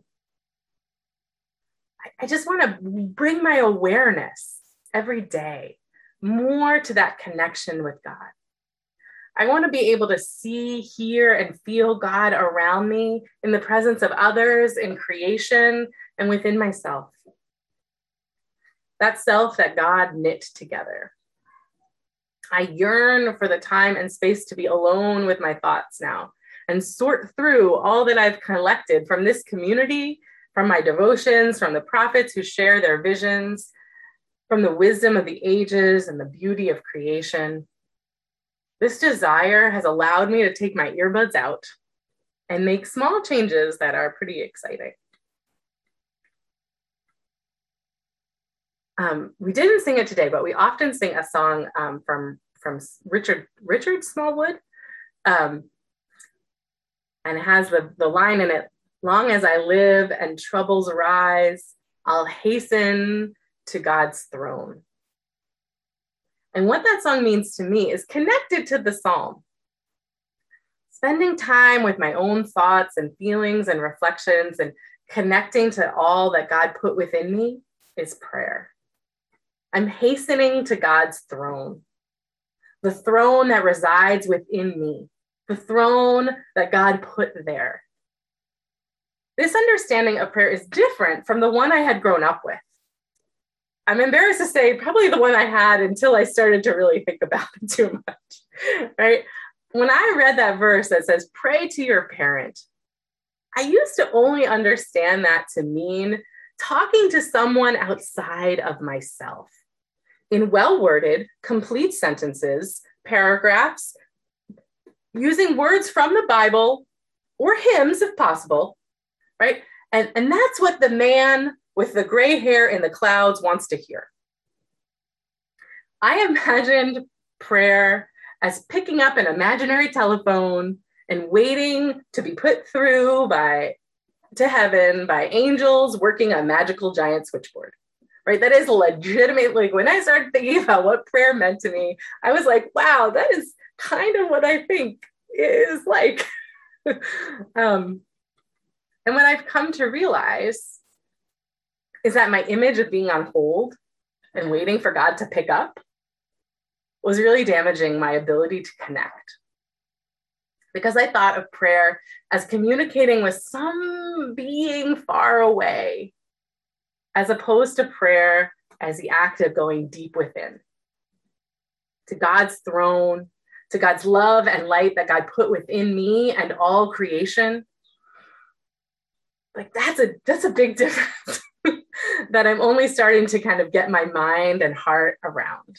I just want to bring my awareness every day more to that connection with God. I want to be able to see, hear, and feel God around me in the presence of others, in creation, and within myself. That self that God knit together. I yearn for the time and space to be alone with my thoughts now and sort through all that I've collected from this community, from my devotions, from the prophets who share their visions, from the wisdom of the ages and the beauty of creation. This desire has allowed me to take my earbuds out and make small changes that are pretty exciting. We didn't sing it today, but we often sing a song from Richard Smallwood, and it has the line in it, "Long as I live and troubles rise, I'll hasten to God's throne." And what that song means to me is connected to the psalm. Spending time with my own thoughts and feelings and reflections and connecting to all that God put within me is prayer. I'm hastening to God's throne, the throne that resides within me, the throne that God put there. This understanding of prayer is different from the one I had grown up with. I'm embarrassed to say probably the one I had until I started to really think about it too much, right? When I read that verse that says, pray to your parent, I used to only understand that to mean talking to someone outside of myself in well-worded, complete sentences, paragraphs, using words from the Bible or hymns if possible, right? And that's what the man with the gray hair in the clouds wants to hear. I imagined prayer as picking up an imaginary telephone and waiting to be put through to heaven by angels working a magical giant switchboard, right? That is legitimately, when I started thinking about what prayer meant to me, I was like, wow, that is kind of what I think it is like. And what I've come to realize is that my image of being on hold and waiting for God to pick up was really damaging my ability to connect. Because I thought of prayer as communicating with some being far away, as opposed to prayer as the act of going deep within, to God's throne, to God's love and light that God put within me and all creation. Like that's a big difference that I'm only starting to kind of get my mind and heart around.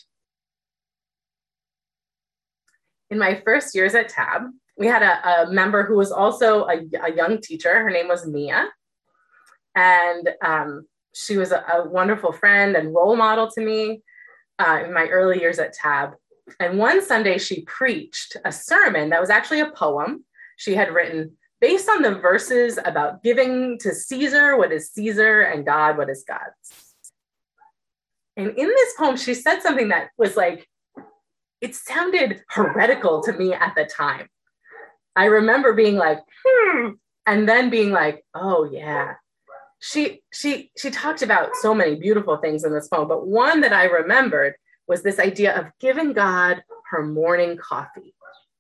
In my first years at TAB, we had a member who was also a young teacher. Her name was Mia. And she was a wonderful friend and role model to me in my early years at TAB. And one Sunday she preached a sermon that was actually a poem she had written based on the verses about giving to Caesar what is Caesar and God what is God's. And in this poem, she said something that was like, it sounded heretical to me at the time. I remember being like, and then being like, oh yeah. She talked about so many beautiful things in this poem, but one that I remembered was this idea of giving God her morning coffee.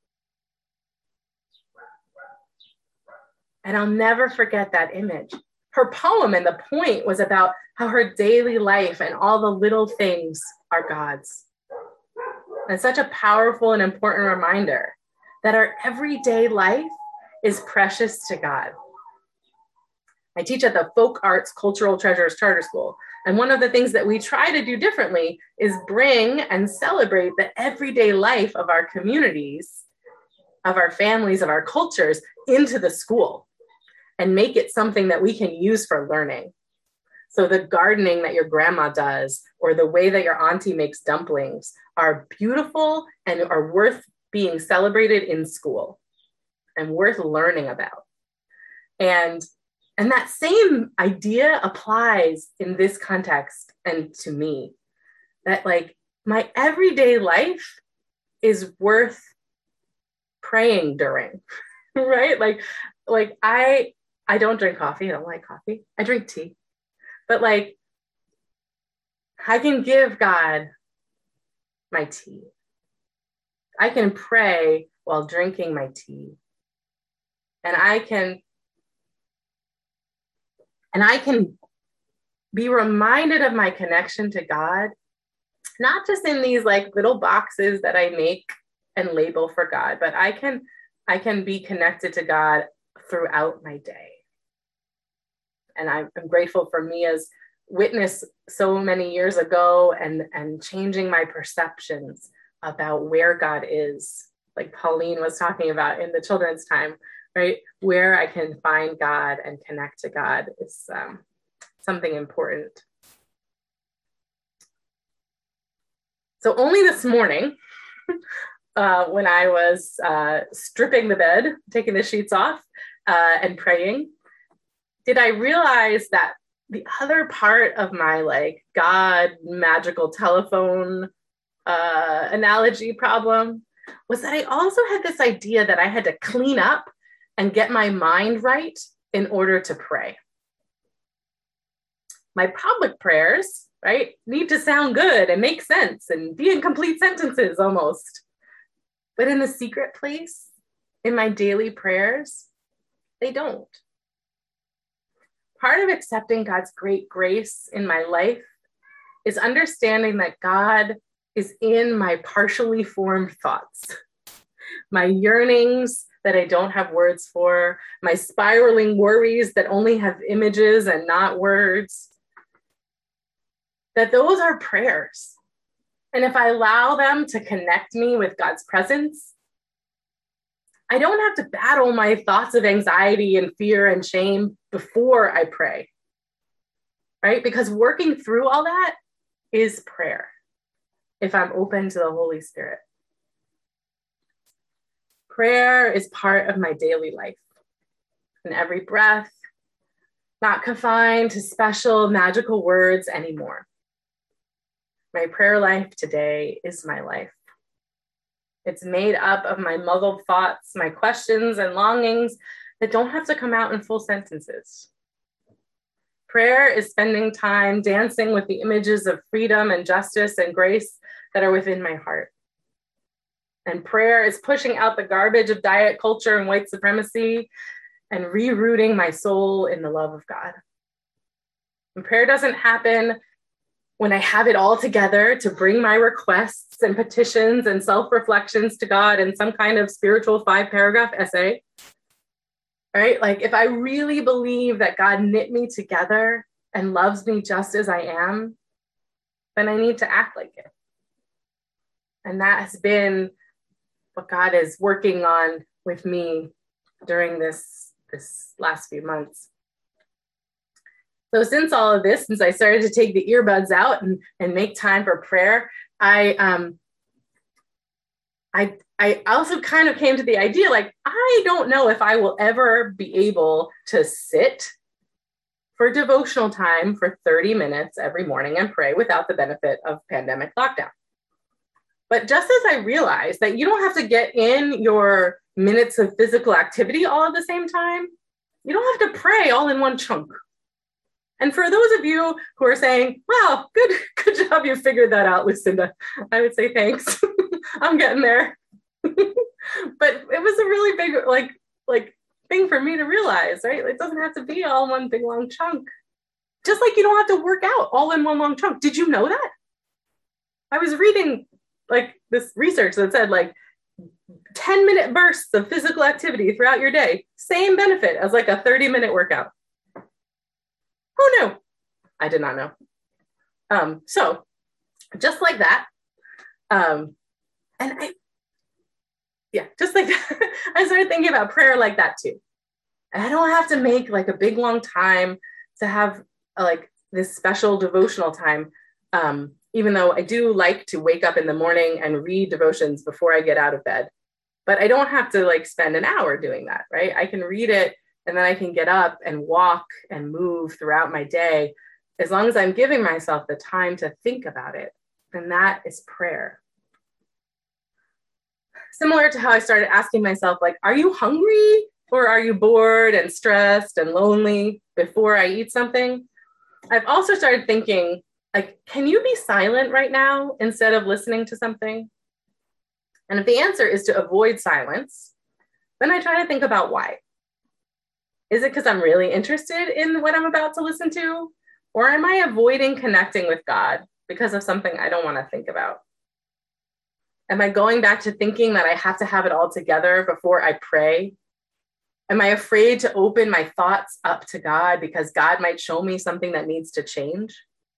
And I'll never forget that image. Her poem and the point was about how her daily life and all the little things are God's. And such a powerful and important reminder that our everyday life is precious to God. I teach at the Folk Arts Cultural Treasures Charter School. And one of the things that we try to do differently is bring and celebrate the everyday life of our communities, of our families, of our cultures into the school and make it something that we can use for learning. So the gardening that your grandma does, or the way that your auntie makes dumplings are beautiful and are worth being celebrated in school and worth learning about. And that same idea applies in this context and to me, that like my everyday life is worth praying during, right? Like I don't drink coffee. I don't like coffee. I drink tea. But like, I can give God my tea. I can pray while drinking my tea. And I can be reminded of my connection to God, not just in these like little boxes that I make and label for God, but I can be connected to God throughout my day. And I'm grateful for Mia's witness so many years ago and changing my perceptions about where God is, like Pauline was talking about in the children's time, right? Where I can find God and connect to God is something important. So only this morning, when I was stripping the bed, taking the sheets off and praying, did I realize that the other part of my like God magical telephone analogy problem was that I also had this idea that I had to clean up and get my mind right in order to pray. My public prayers, right, need to sound good and make sense and be in complete sentences almost. But in the secret place, in my daily prayers, they don't. Part of accepting God's great grace in my life is understanding that God is in my partially formed thoughts, my yearnings that I don't have words for, my spiraling worries that only have images and not words, that those are prayers. And if I allow them to connect me with God's presence, I don't have to battle my thoughts of anxiety and fear and shame before I pray, right? Because working through all that is prayer, if I'm open to the Holy Spirit. Prayer is part of my daily life. In every breath, not confined to special magical words anymore. My prayer life today is my life. It's made up of my muddled thoughts, my questions and longings that don't have to come out in full sentences. Prayer is spending time dancing with the images of freedom and justice and grace that are within my heart. And prayer is pushing out the garbage of diet culture and white supremacy and rerouting my soul in the love of God. And prayer doesn't happen when I have it all together to bring my requests and petitions and self-reflections to God in some kind of spiritual 5-paragraph essay, right? Like if I really believe that God knit me together and loves me just as I am, then I need to act like it. And that has been what God is working on with me during this last few months. So since all of this, since I started to take the earbuds out and make time for prayer, I I also kind of came to the idea, like, I don't know if I will ever be able to sit for devotional time for 30 minutes every morning and pray without the benefit of pandemic lockdown. But just as I realized that you don't have to get in your minutes of physical activity all at the same time, you don't have to pray all in one chunk. And for those of you who are saying, wow, good job, you figured that out, Lucinda, I would say thanks. I'm getting there. But it was a really big like thing for me to realize, right? It doesn't have to be all one big long chunk. Just like you don't have to work out all in one long chunk. Did you know that? I was reading like this research that said like 10-minute bursts of physical activity throughout your day, same benefit as like a 30-minute workout. Who knew? I did not know. So just like that, just like that, I started thinking about prayer like that too. And I don't have to make like a big long time to have like this special devotional time. Even though I do like to wake up in the morning and read devotions before I get out of bed, but I don't have to like spend an hour doing that, right? I can read it and then I can get up and walk and move throughout my day. As long as I'm giving myself the time to think about it, then that is prayer. Similar to how I started asking myself, like, are you hungry or are you bored and stressed and lonely before I eat something? I've also started thinking, like, can you be silent right now instead of listening to something? And if the answer is to avoid silence, then I try to think about why. Is it because I'm really interested in what I'm about to listen to? Or am I avoiding connecting with God because of something I don't want to think about? Am I going back to thinking that I have to have it all together before I pray? Am I afraid to open my thoughts up to God because God might show me something that needs to change?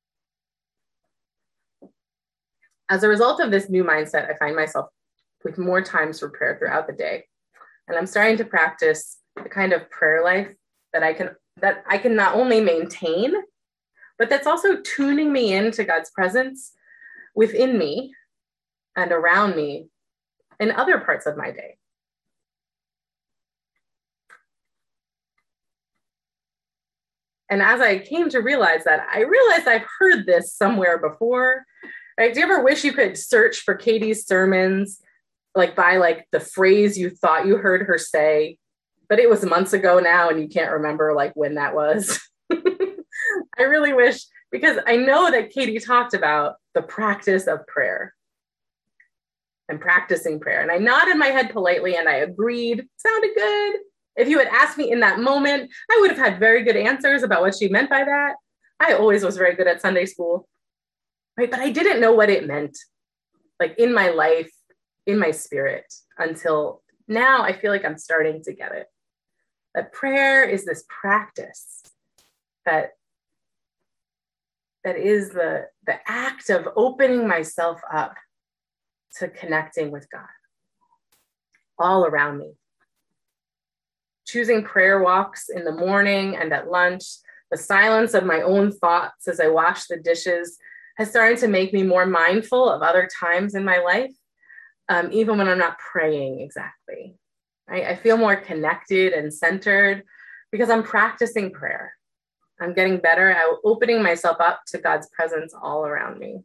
As a result of this new mindset, I find myself with more times for prayer throughout the day. And I'm starting to practice the kind of prayer life that I can not only maintain, but that's also tuning me into God's presence within me and around me in other parts of my day. And as I came to realize that, I realized I've heard this somewhere before. Right? Do you ever wish you could search for Katie's sermons, like by like the phrase you thought you heard her say, but it was months ago now and you can't remember like when that was? I really wish, because I know that Katie talked about the practice of prayer and practicing prayer. And I nodded my head politely and I agreed, sounded good. If you had asked me in that moment, I would have had very good answers about what she meant by that. I always was very good at Sunday school, right? But I didn't know what it meant, like in my life, in my spirit, until now I feel like I'm starting to get it. That prayer is this practice that is the act of opening myself up to connecting with God all around me. Choosing prayer walks in the morning and at lunch, the silence of my own thoughts as I wash the dishes has started to make me more mindful of other times in my life, even when I'm not praying exactly. I feel more connected and centered because I'm practicing prayer. I'm getting better at opening myself up to God's presence all around me.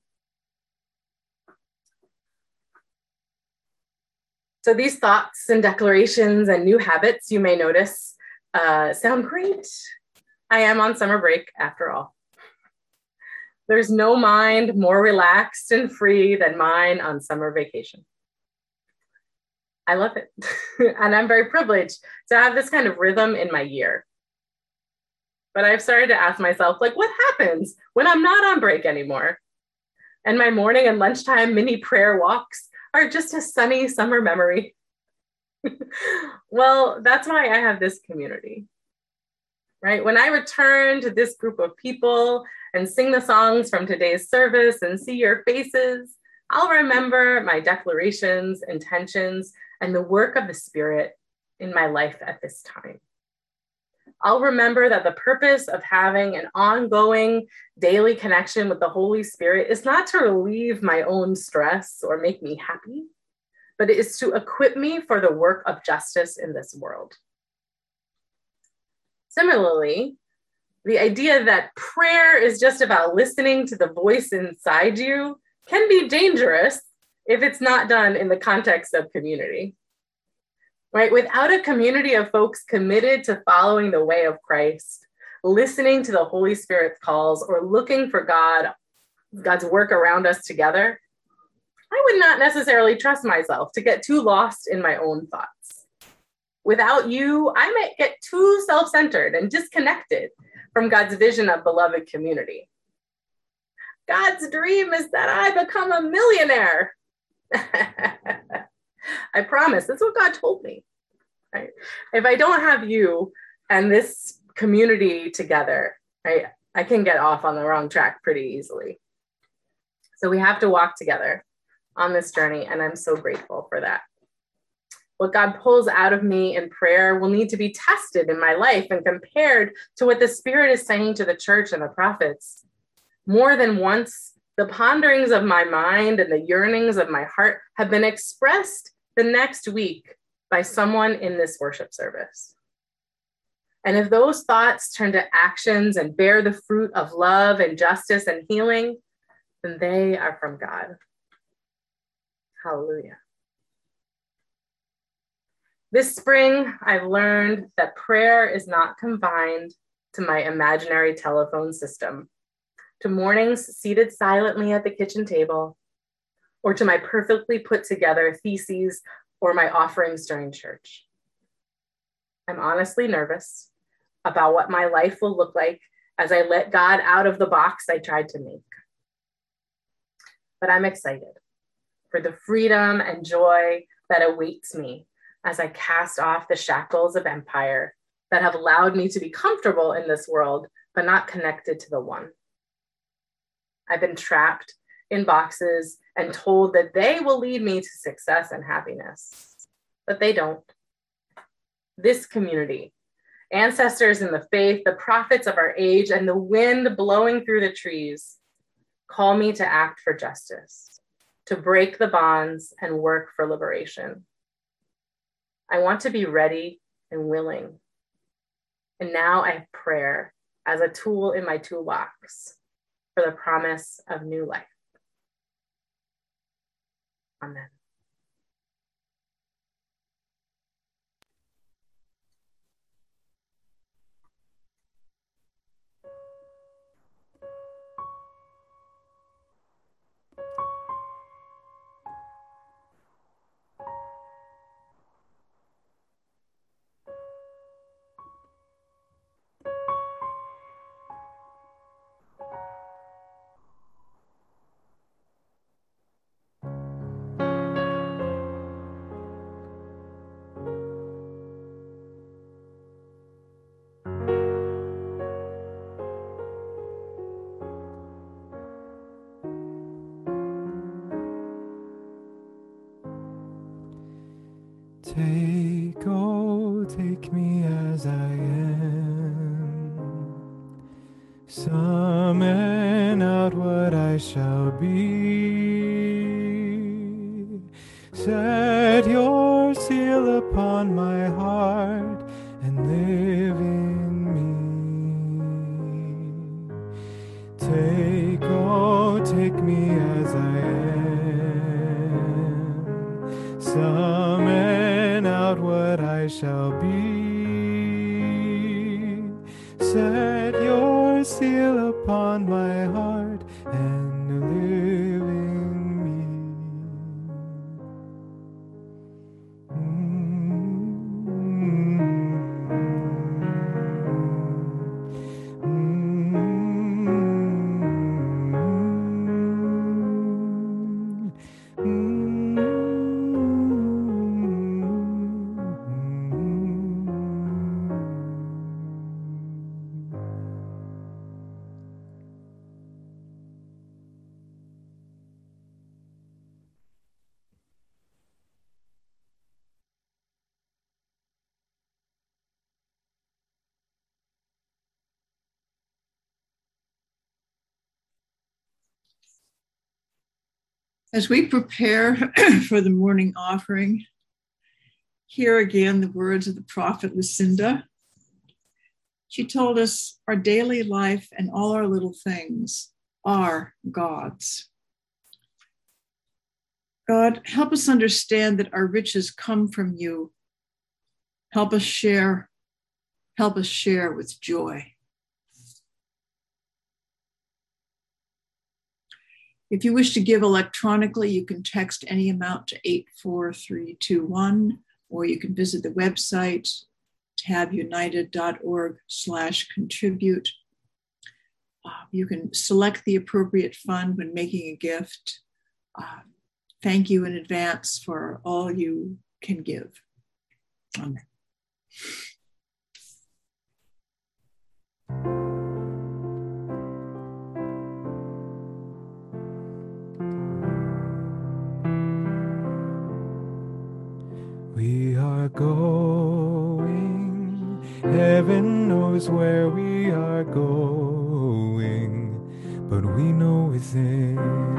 So these thoughts and declarations and new habits, you may notice, sound great. I am on summer break after all. There's no mind more relaxed and free than mine on summer vacation. I love it. And I'm very privileged to have this kind of rhythm in my year. But I've started to ask myself, like, what happens when I'm not on break anymore? And my morning and lunchtime mini prayer walks are just a sunny summer memory. Well, that's why I have this community, right? When I return to this group of people and sing the songs from today's service and see your faces, I'll remember my declarations, intentions, and the work of the Spirit in my life at this time. I'll remember that the purpose of having an ongoing daily connection with the Holy Spirit is not to relieve my own stress or make me happy, but it is to equip me for the work of justice in this world. Similarly, the idea that prayer is just about listening to the voice inside you can be dangerous if it's not done in the context of community. Right? Without a community of folks committed to following the way of Christ, listening to the Holy Spirit's calls, or looking for God's work around us together, I would not necessarily trust myself to get too lost in my own thoughts. Without you, I might get too self-centered and disconnected from God's vision of beloved community. God's dream is that I become a millionaire. I promise, that's what God told me. Right? If I don't have you and this community together, right, I can get off on the wrong track pretty easily. So we have to walk together on this journey, and I'm so grateful for that. What God pulls out of me in prayer will need to be tested in my life and compared to what the Spirit is saying to the church and the prophets. More than once, the ponderings of my mind and the yearnings of my heart have been expressed the next week by someone in this worship service. And if those thoughts turn to actions and bear the fruit of love and justice and healing, then they are from God. Hallelujah. This spring, I've learned that prayer is not confined to my imaginary telephone system, to mornings seated silently at the kitchen table, or to my perfectly put together theses or my offerings during church. I'm honestly nervous about what my life will look like as I let God out of the box I tried to make. But I'm excited for the freedom and joy that awaits me as I cast off the shackles of empire that have allowed me to be comfortable in this world, but not connected to the one. I've been trapped in boxes and told that they will lead me to success and happiness, but they don't. This community, ancestors in the faith, the prophets of our age, and the wind blowing through the trees call me to act for justice, to break the bonds and work for liberation. I want to be ready and willing. And now I have prayer as a tool in my toolbox for the promise of new life. Amen. Take, oh, take me as I am. Summon out what I shall be. Set your seal upon my heart and live in me. Take, oh, take me as I am. Summon out what I shall be. Set your seal upon my heart and live in me. As we prepare for the morning offering, hear again the words of the prophet Lucinda. She told us our daily life and all our little things are God's. God, help us understand that our riches come from you. Help us share with joy. If you wish to give electronically, you can text any amount to 84321, or you can visit the website, tabunited.org/contribute. You can select the appropriate fund when making a gift. Thank you in advance for all you can give. Amen. We are going, heaven knows where we are going, but we know within,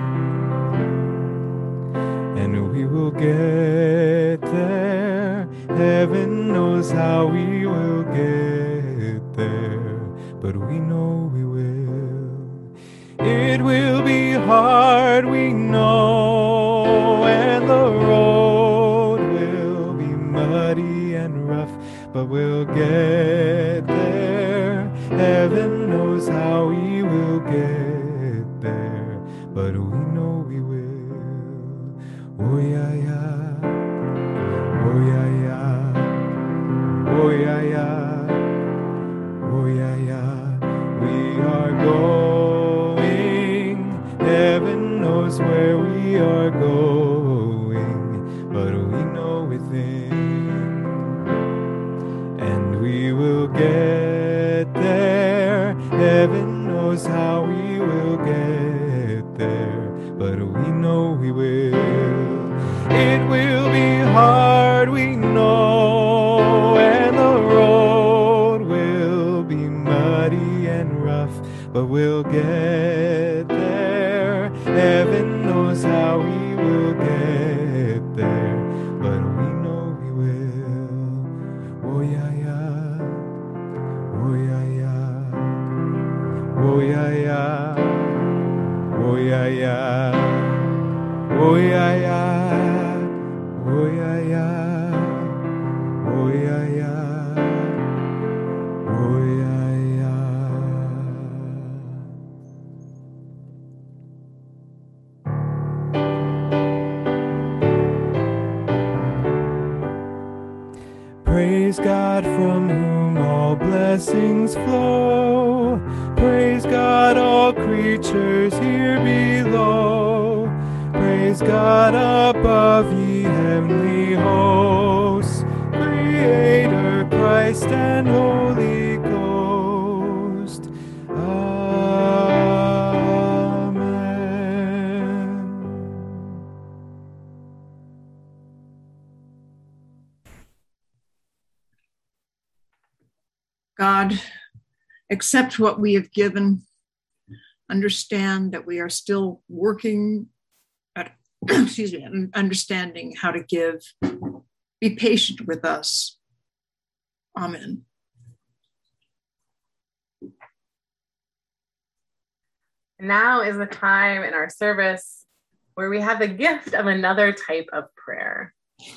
and we will get there. Heaven knows how we will get there, but we know we will. It will be hard, we know, and the road will be muddy and rough, but we'll get there. Heaven knows how we will get there, but we know we will. Oh yeah, yeah. Oh yeah, yeah. Oh yeah, yeah. Oh yeah, yeah. We are going. Heaven knows where we are going, but we know within, and we will get there. Heaven knows how we will get there, but we know we will. It will be hard, we know, and the road will be muddy and rough, but we'll get there. Heaven knows how we will get there, but we know we will. Oh yeah, yeah. Oh yeah, yeah. Oh yeah, yeah. Oh yeah, yeah. Oh yeah, yeah. Oh yeah, yeah. Oh yeah, yeah. Oh yeah, yeah. Praise God from whom all blessings flow. Praise God, all creatures here below. Praise God above, ye heavenly hosts. Creator, Christ, and Holy Ghost. Amen. God, accept what we have given. Understand that we are still working at, understanding how to give. Be patient with us. Amen. Now is the time in our service where we have the gift of another type of prayer.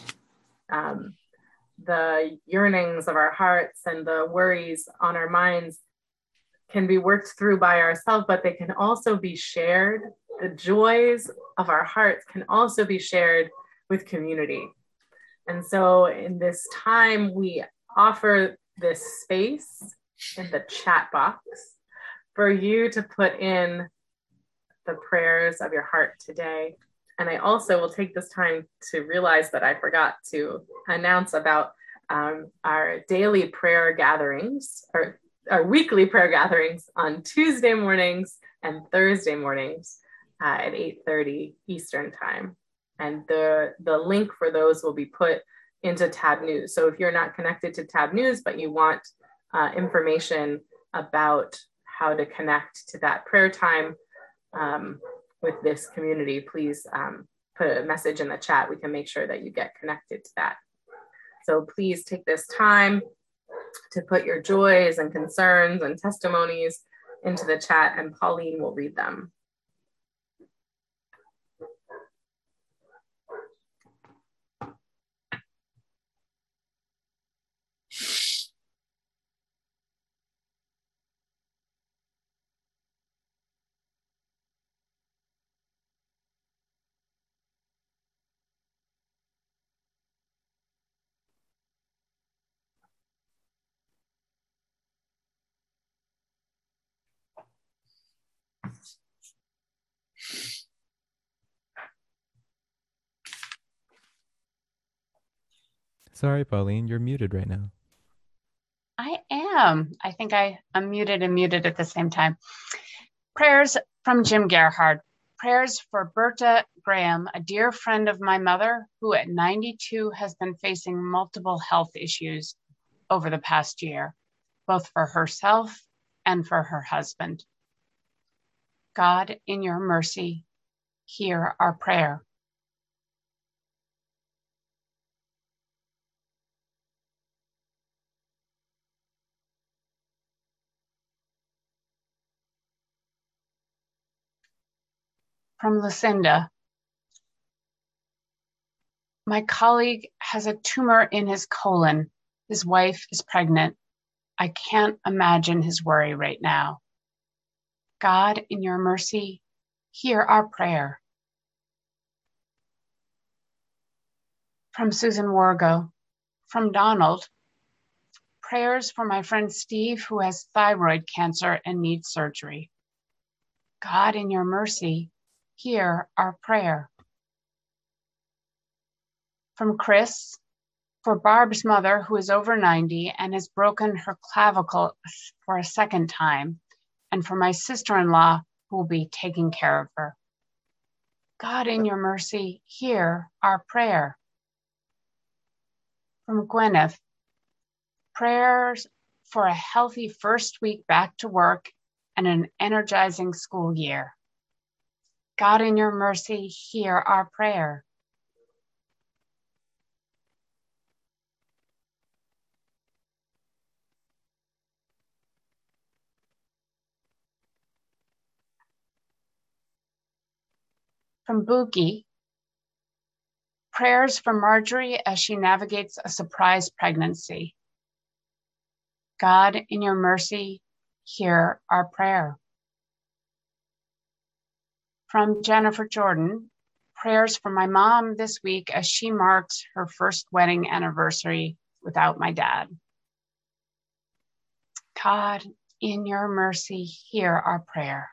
The yearnings of our hearts and the worries on our minds can be worked through by ourselves, but they can also be shared. The joys of our hearts can also be shared with community. And so in this time, we offer this space in the chat box for you to put in the prayers of your heart today. And I also will take this time to realize that I forgot to announce about our daily prayer gatherings, or our weekly prayer gatherings on Tuesday mornings and Thursday mornings at 8:30 Eastern time. And the link for those will be put into Tab News. So if you're not connected to Tab News, but you want information about how to connect to that prayer time, with this community, please put a message in the chat. We can make sure that you get connected to that. So please take this time to put your joys and concerns and testimonies into the chat, and Pauline will read them. Sorry, Pauline, you're muted right now. I am. I think I unmuted and muted at the same time. Prayers from Jim Gerhard. Prayers for Berta Graham, a dear friend of my mother, who at 92 has been facing multiple health issues over the past year, both for herself and for her husband. God, in your mercy, hear our prayer. From Lucinda. My colleague has a tumor in his colon. His wife is pregnant. I can't imagine his worry right now. God, in your mercy, hear our prayer. From Susan Wargo. From Donald. Prayers for my friend Steve, who has thyroid cancer and needs surgery. God, in your mercy, hear our prayer. From Chris, for Barb's mother, who is over 90 and has broken her clavicle for a second time, and for my sister-in-law, who will be taking care of her. God, in your mercy, hear our prayer. From Gwyneth, prayers for a healthy first week back to work and an energizing school year. God, in your mercy, hear our prayer. From Buki, prayers for Marjorie as she navigates a surprise pregnancy. God, in your mercy, hear our prayer. From Jennifer Jordan, prayers for my mom this week as she marks her first wedding anniversary without my dad. God, in your mercy, hear our prayer.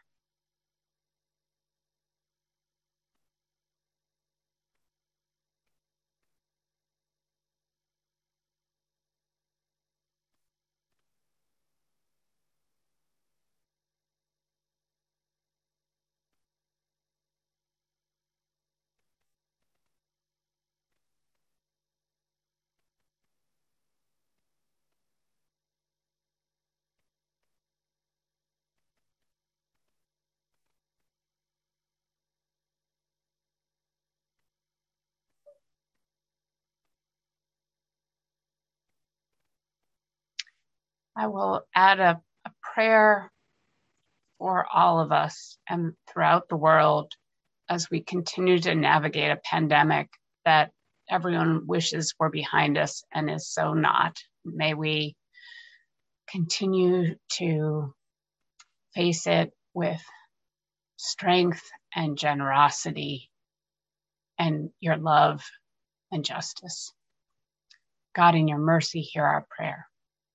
I will add a prayer for all of us and throughout the world as we continue to navigate a pandemic that everyone wishes were behind us and is so not. May we continue to face it with strength and generosity and your love and justice. God, in your mercy, hear our prayer.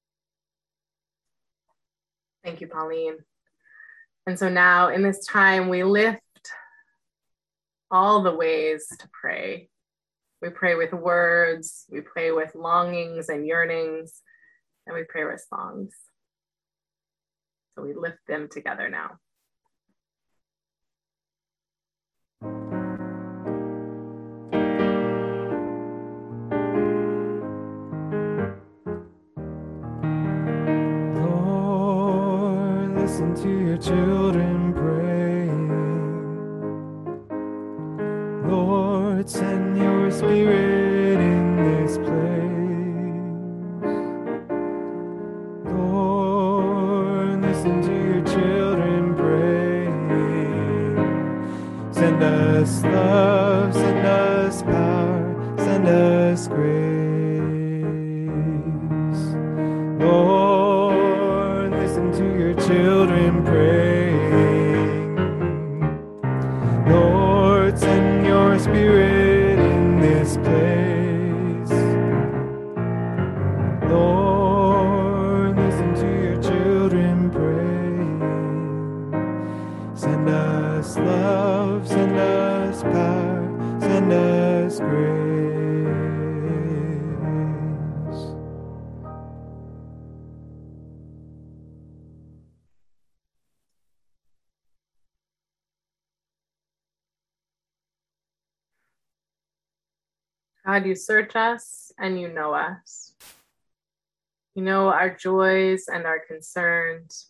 Thank you, Pauline. And so now in this time, we lift all the ways to pray. We pray with words, we pray with longings and yearnings, and we pray with songs. So we lift them together now. Lord, listen to your children praying. Lord, send your spirit in this place. Lord, listen to your children praying. Send us love, send us power, send us grace. Lord, listen to your children praying. Lord, send your spirit in this place. Lord, listen to your children praying. Send us love, send us power, send us grace. God, you search us and you know us. You know our joys and our concerns.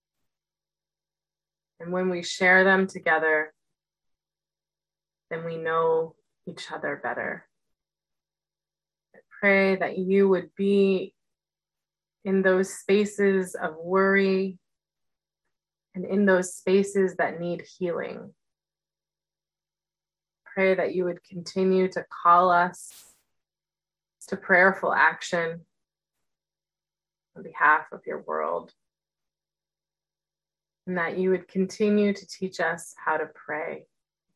And when we share them together, then we know each other better. I pray that you would be in those spaces of worry and in those spaces that need healing. Pray that you would continue to call us to prayerful action on behalf of your world, and that you would continue to teach us how to pray.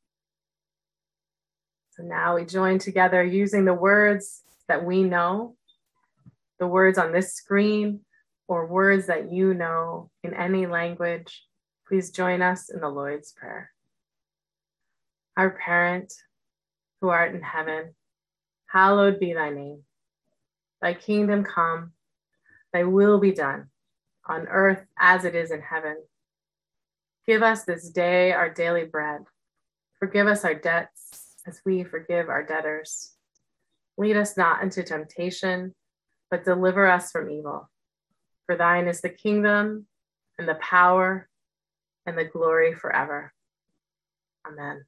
So now we join together using the words that we know, the words on this screen, or words that you know in any language. Please join us in the Lord's Prayer. Our parent, who art in heaven, hallowed be thy name. Thy kingdom come, thy will be done, on earth as it is in heaven. Give us this day our daily bread. Forgive us our debts as we forgive our debtors. Lead us not into temptation, but deliver us from evil. For thine is the kingdom and the power and the glory forever. Amen.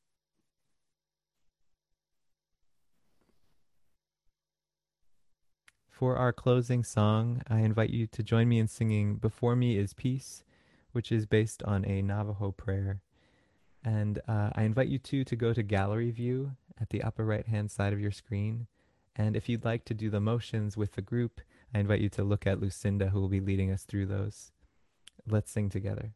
For our closing song, I invite you to join me in singing Before Me is Peace, which is based on a Navajo prayer. And I invite you to go to gallery view at the upper right-hand side of your screen. And if you'd like to do the motions with the group, I invite you to look at Lucinda, who will be leading us through those. Let's sing together.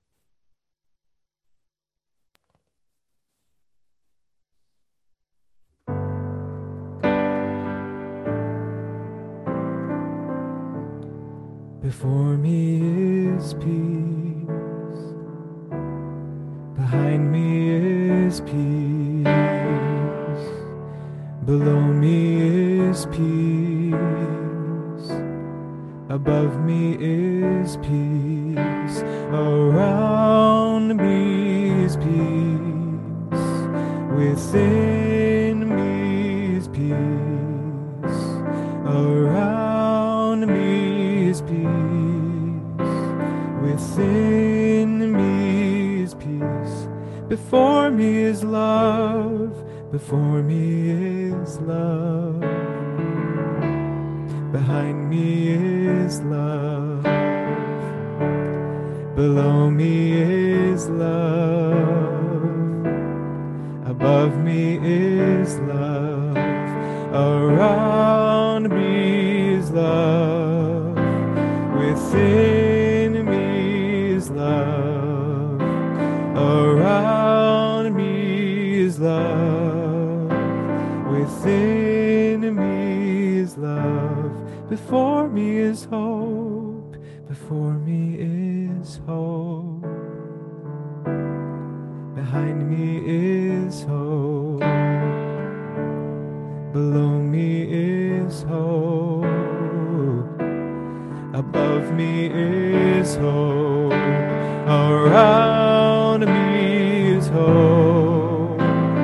Before me is peace, behind me is peace, below me is peace, above me is peace, around me is peace, within me is peace, around me is peace, within me is peace. Before me is love, before me is love, behind me is love, below me is love, above me is love, around me is love, within me is love, around me is love, within me is love. Before me is hope, before me is hope, behind me is hope, below me is hope, above me is hope, around me is hope,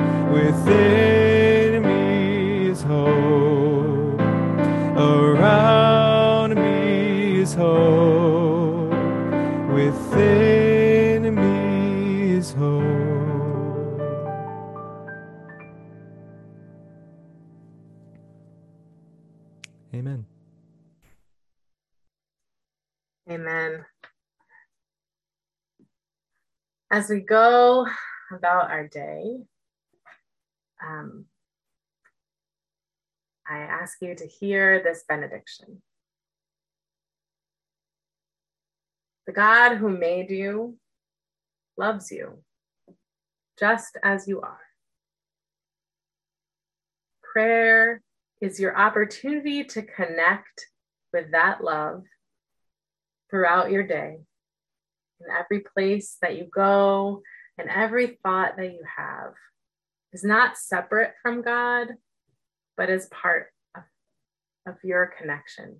within me is hope, around me is hope, within me is hope. Amen. Amen. As we go about our day, I ask you to hear this benediction. The God who made you loves you just as you are. Prayer is your opportunity to connect with that love throughout your day, in every place that you go, and every thought that you have is not separate from God, but is part of your connection.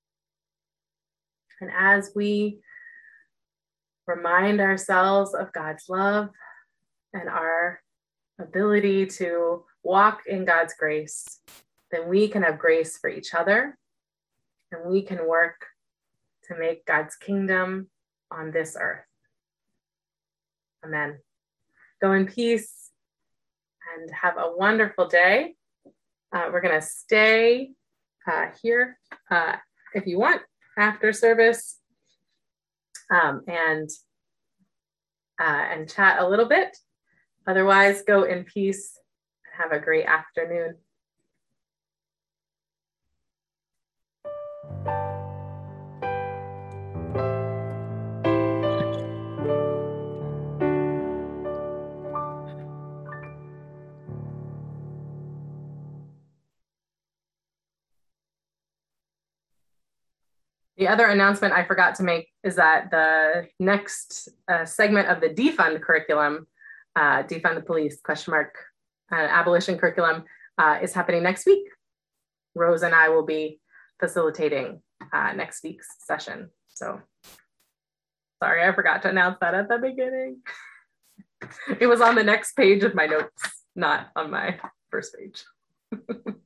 And as we remind ourselves of God's love and our ability to walk in God's grace, then we can have grace for each other, and we can work to make God's kingdom on this earth. Amen. Go in peace and have a wonderful day. We're going to stay here if you want after service and chat a little bit. Otherwise, go in peace and have a great afternoon. The other announcement I forgot to make is that the next segment of the defund curriculum, defund the police, abolition curriculum, is happening next week. Rose and I will be facilitating next week's session. So sorry, I forgot to announce that at the beginning. It was on the next page of my notes, not on my first page.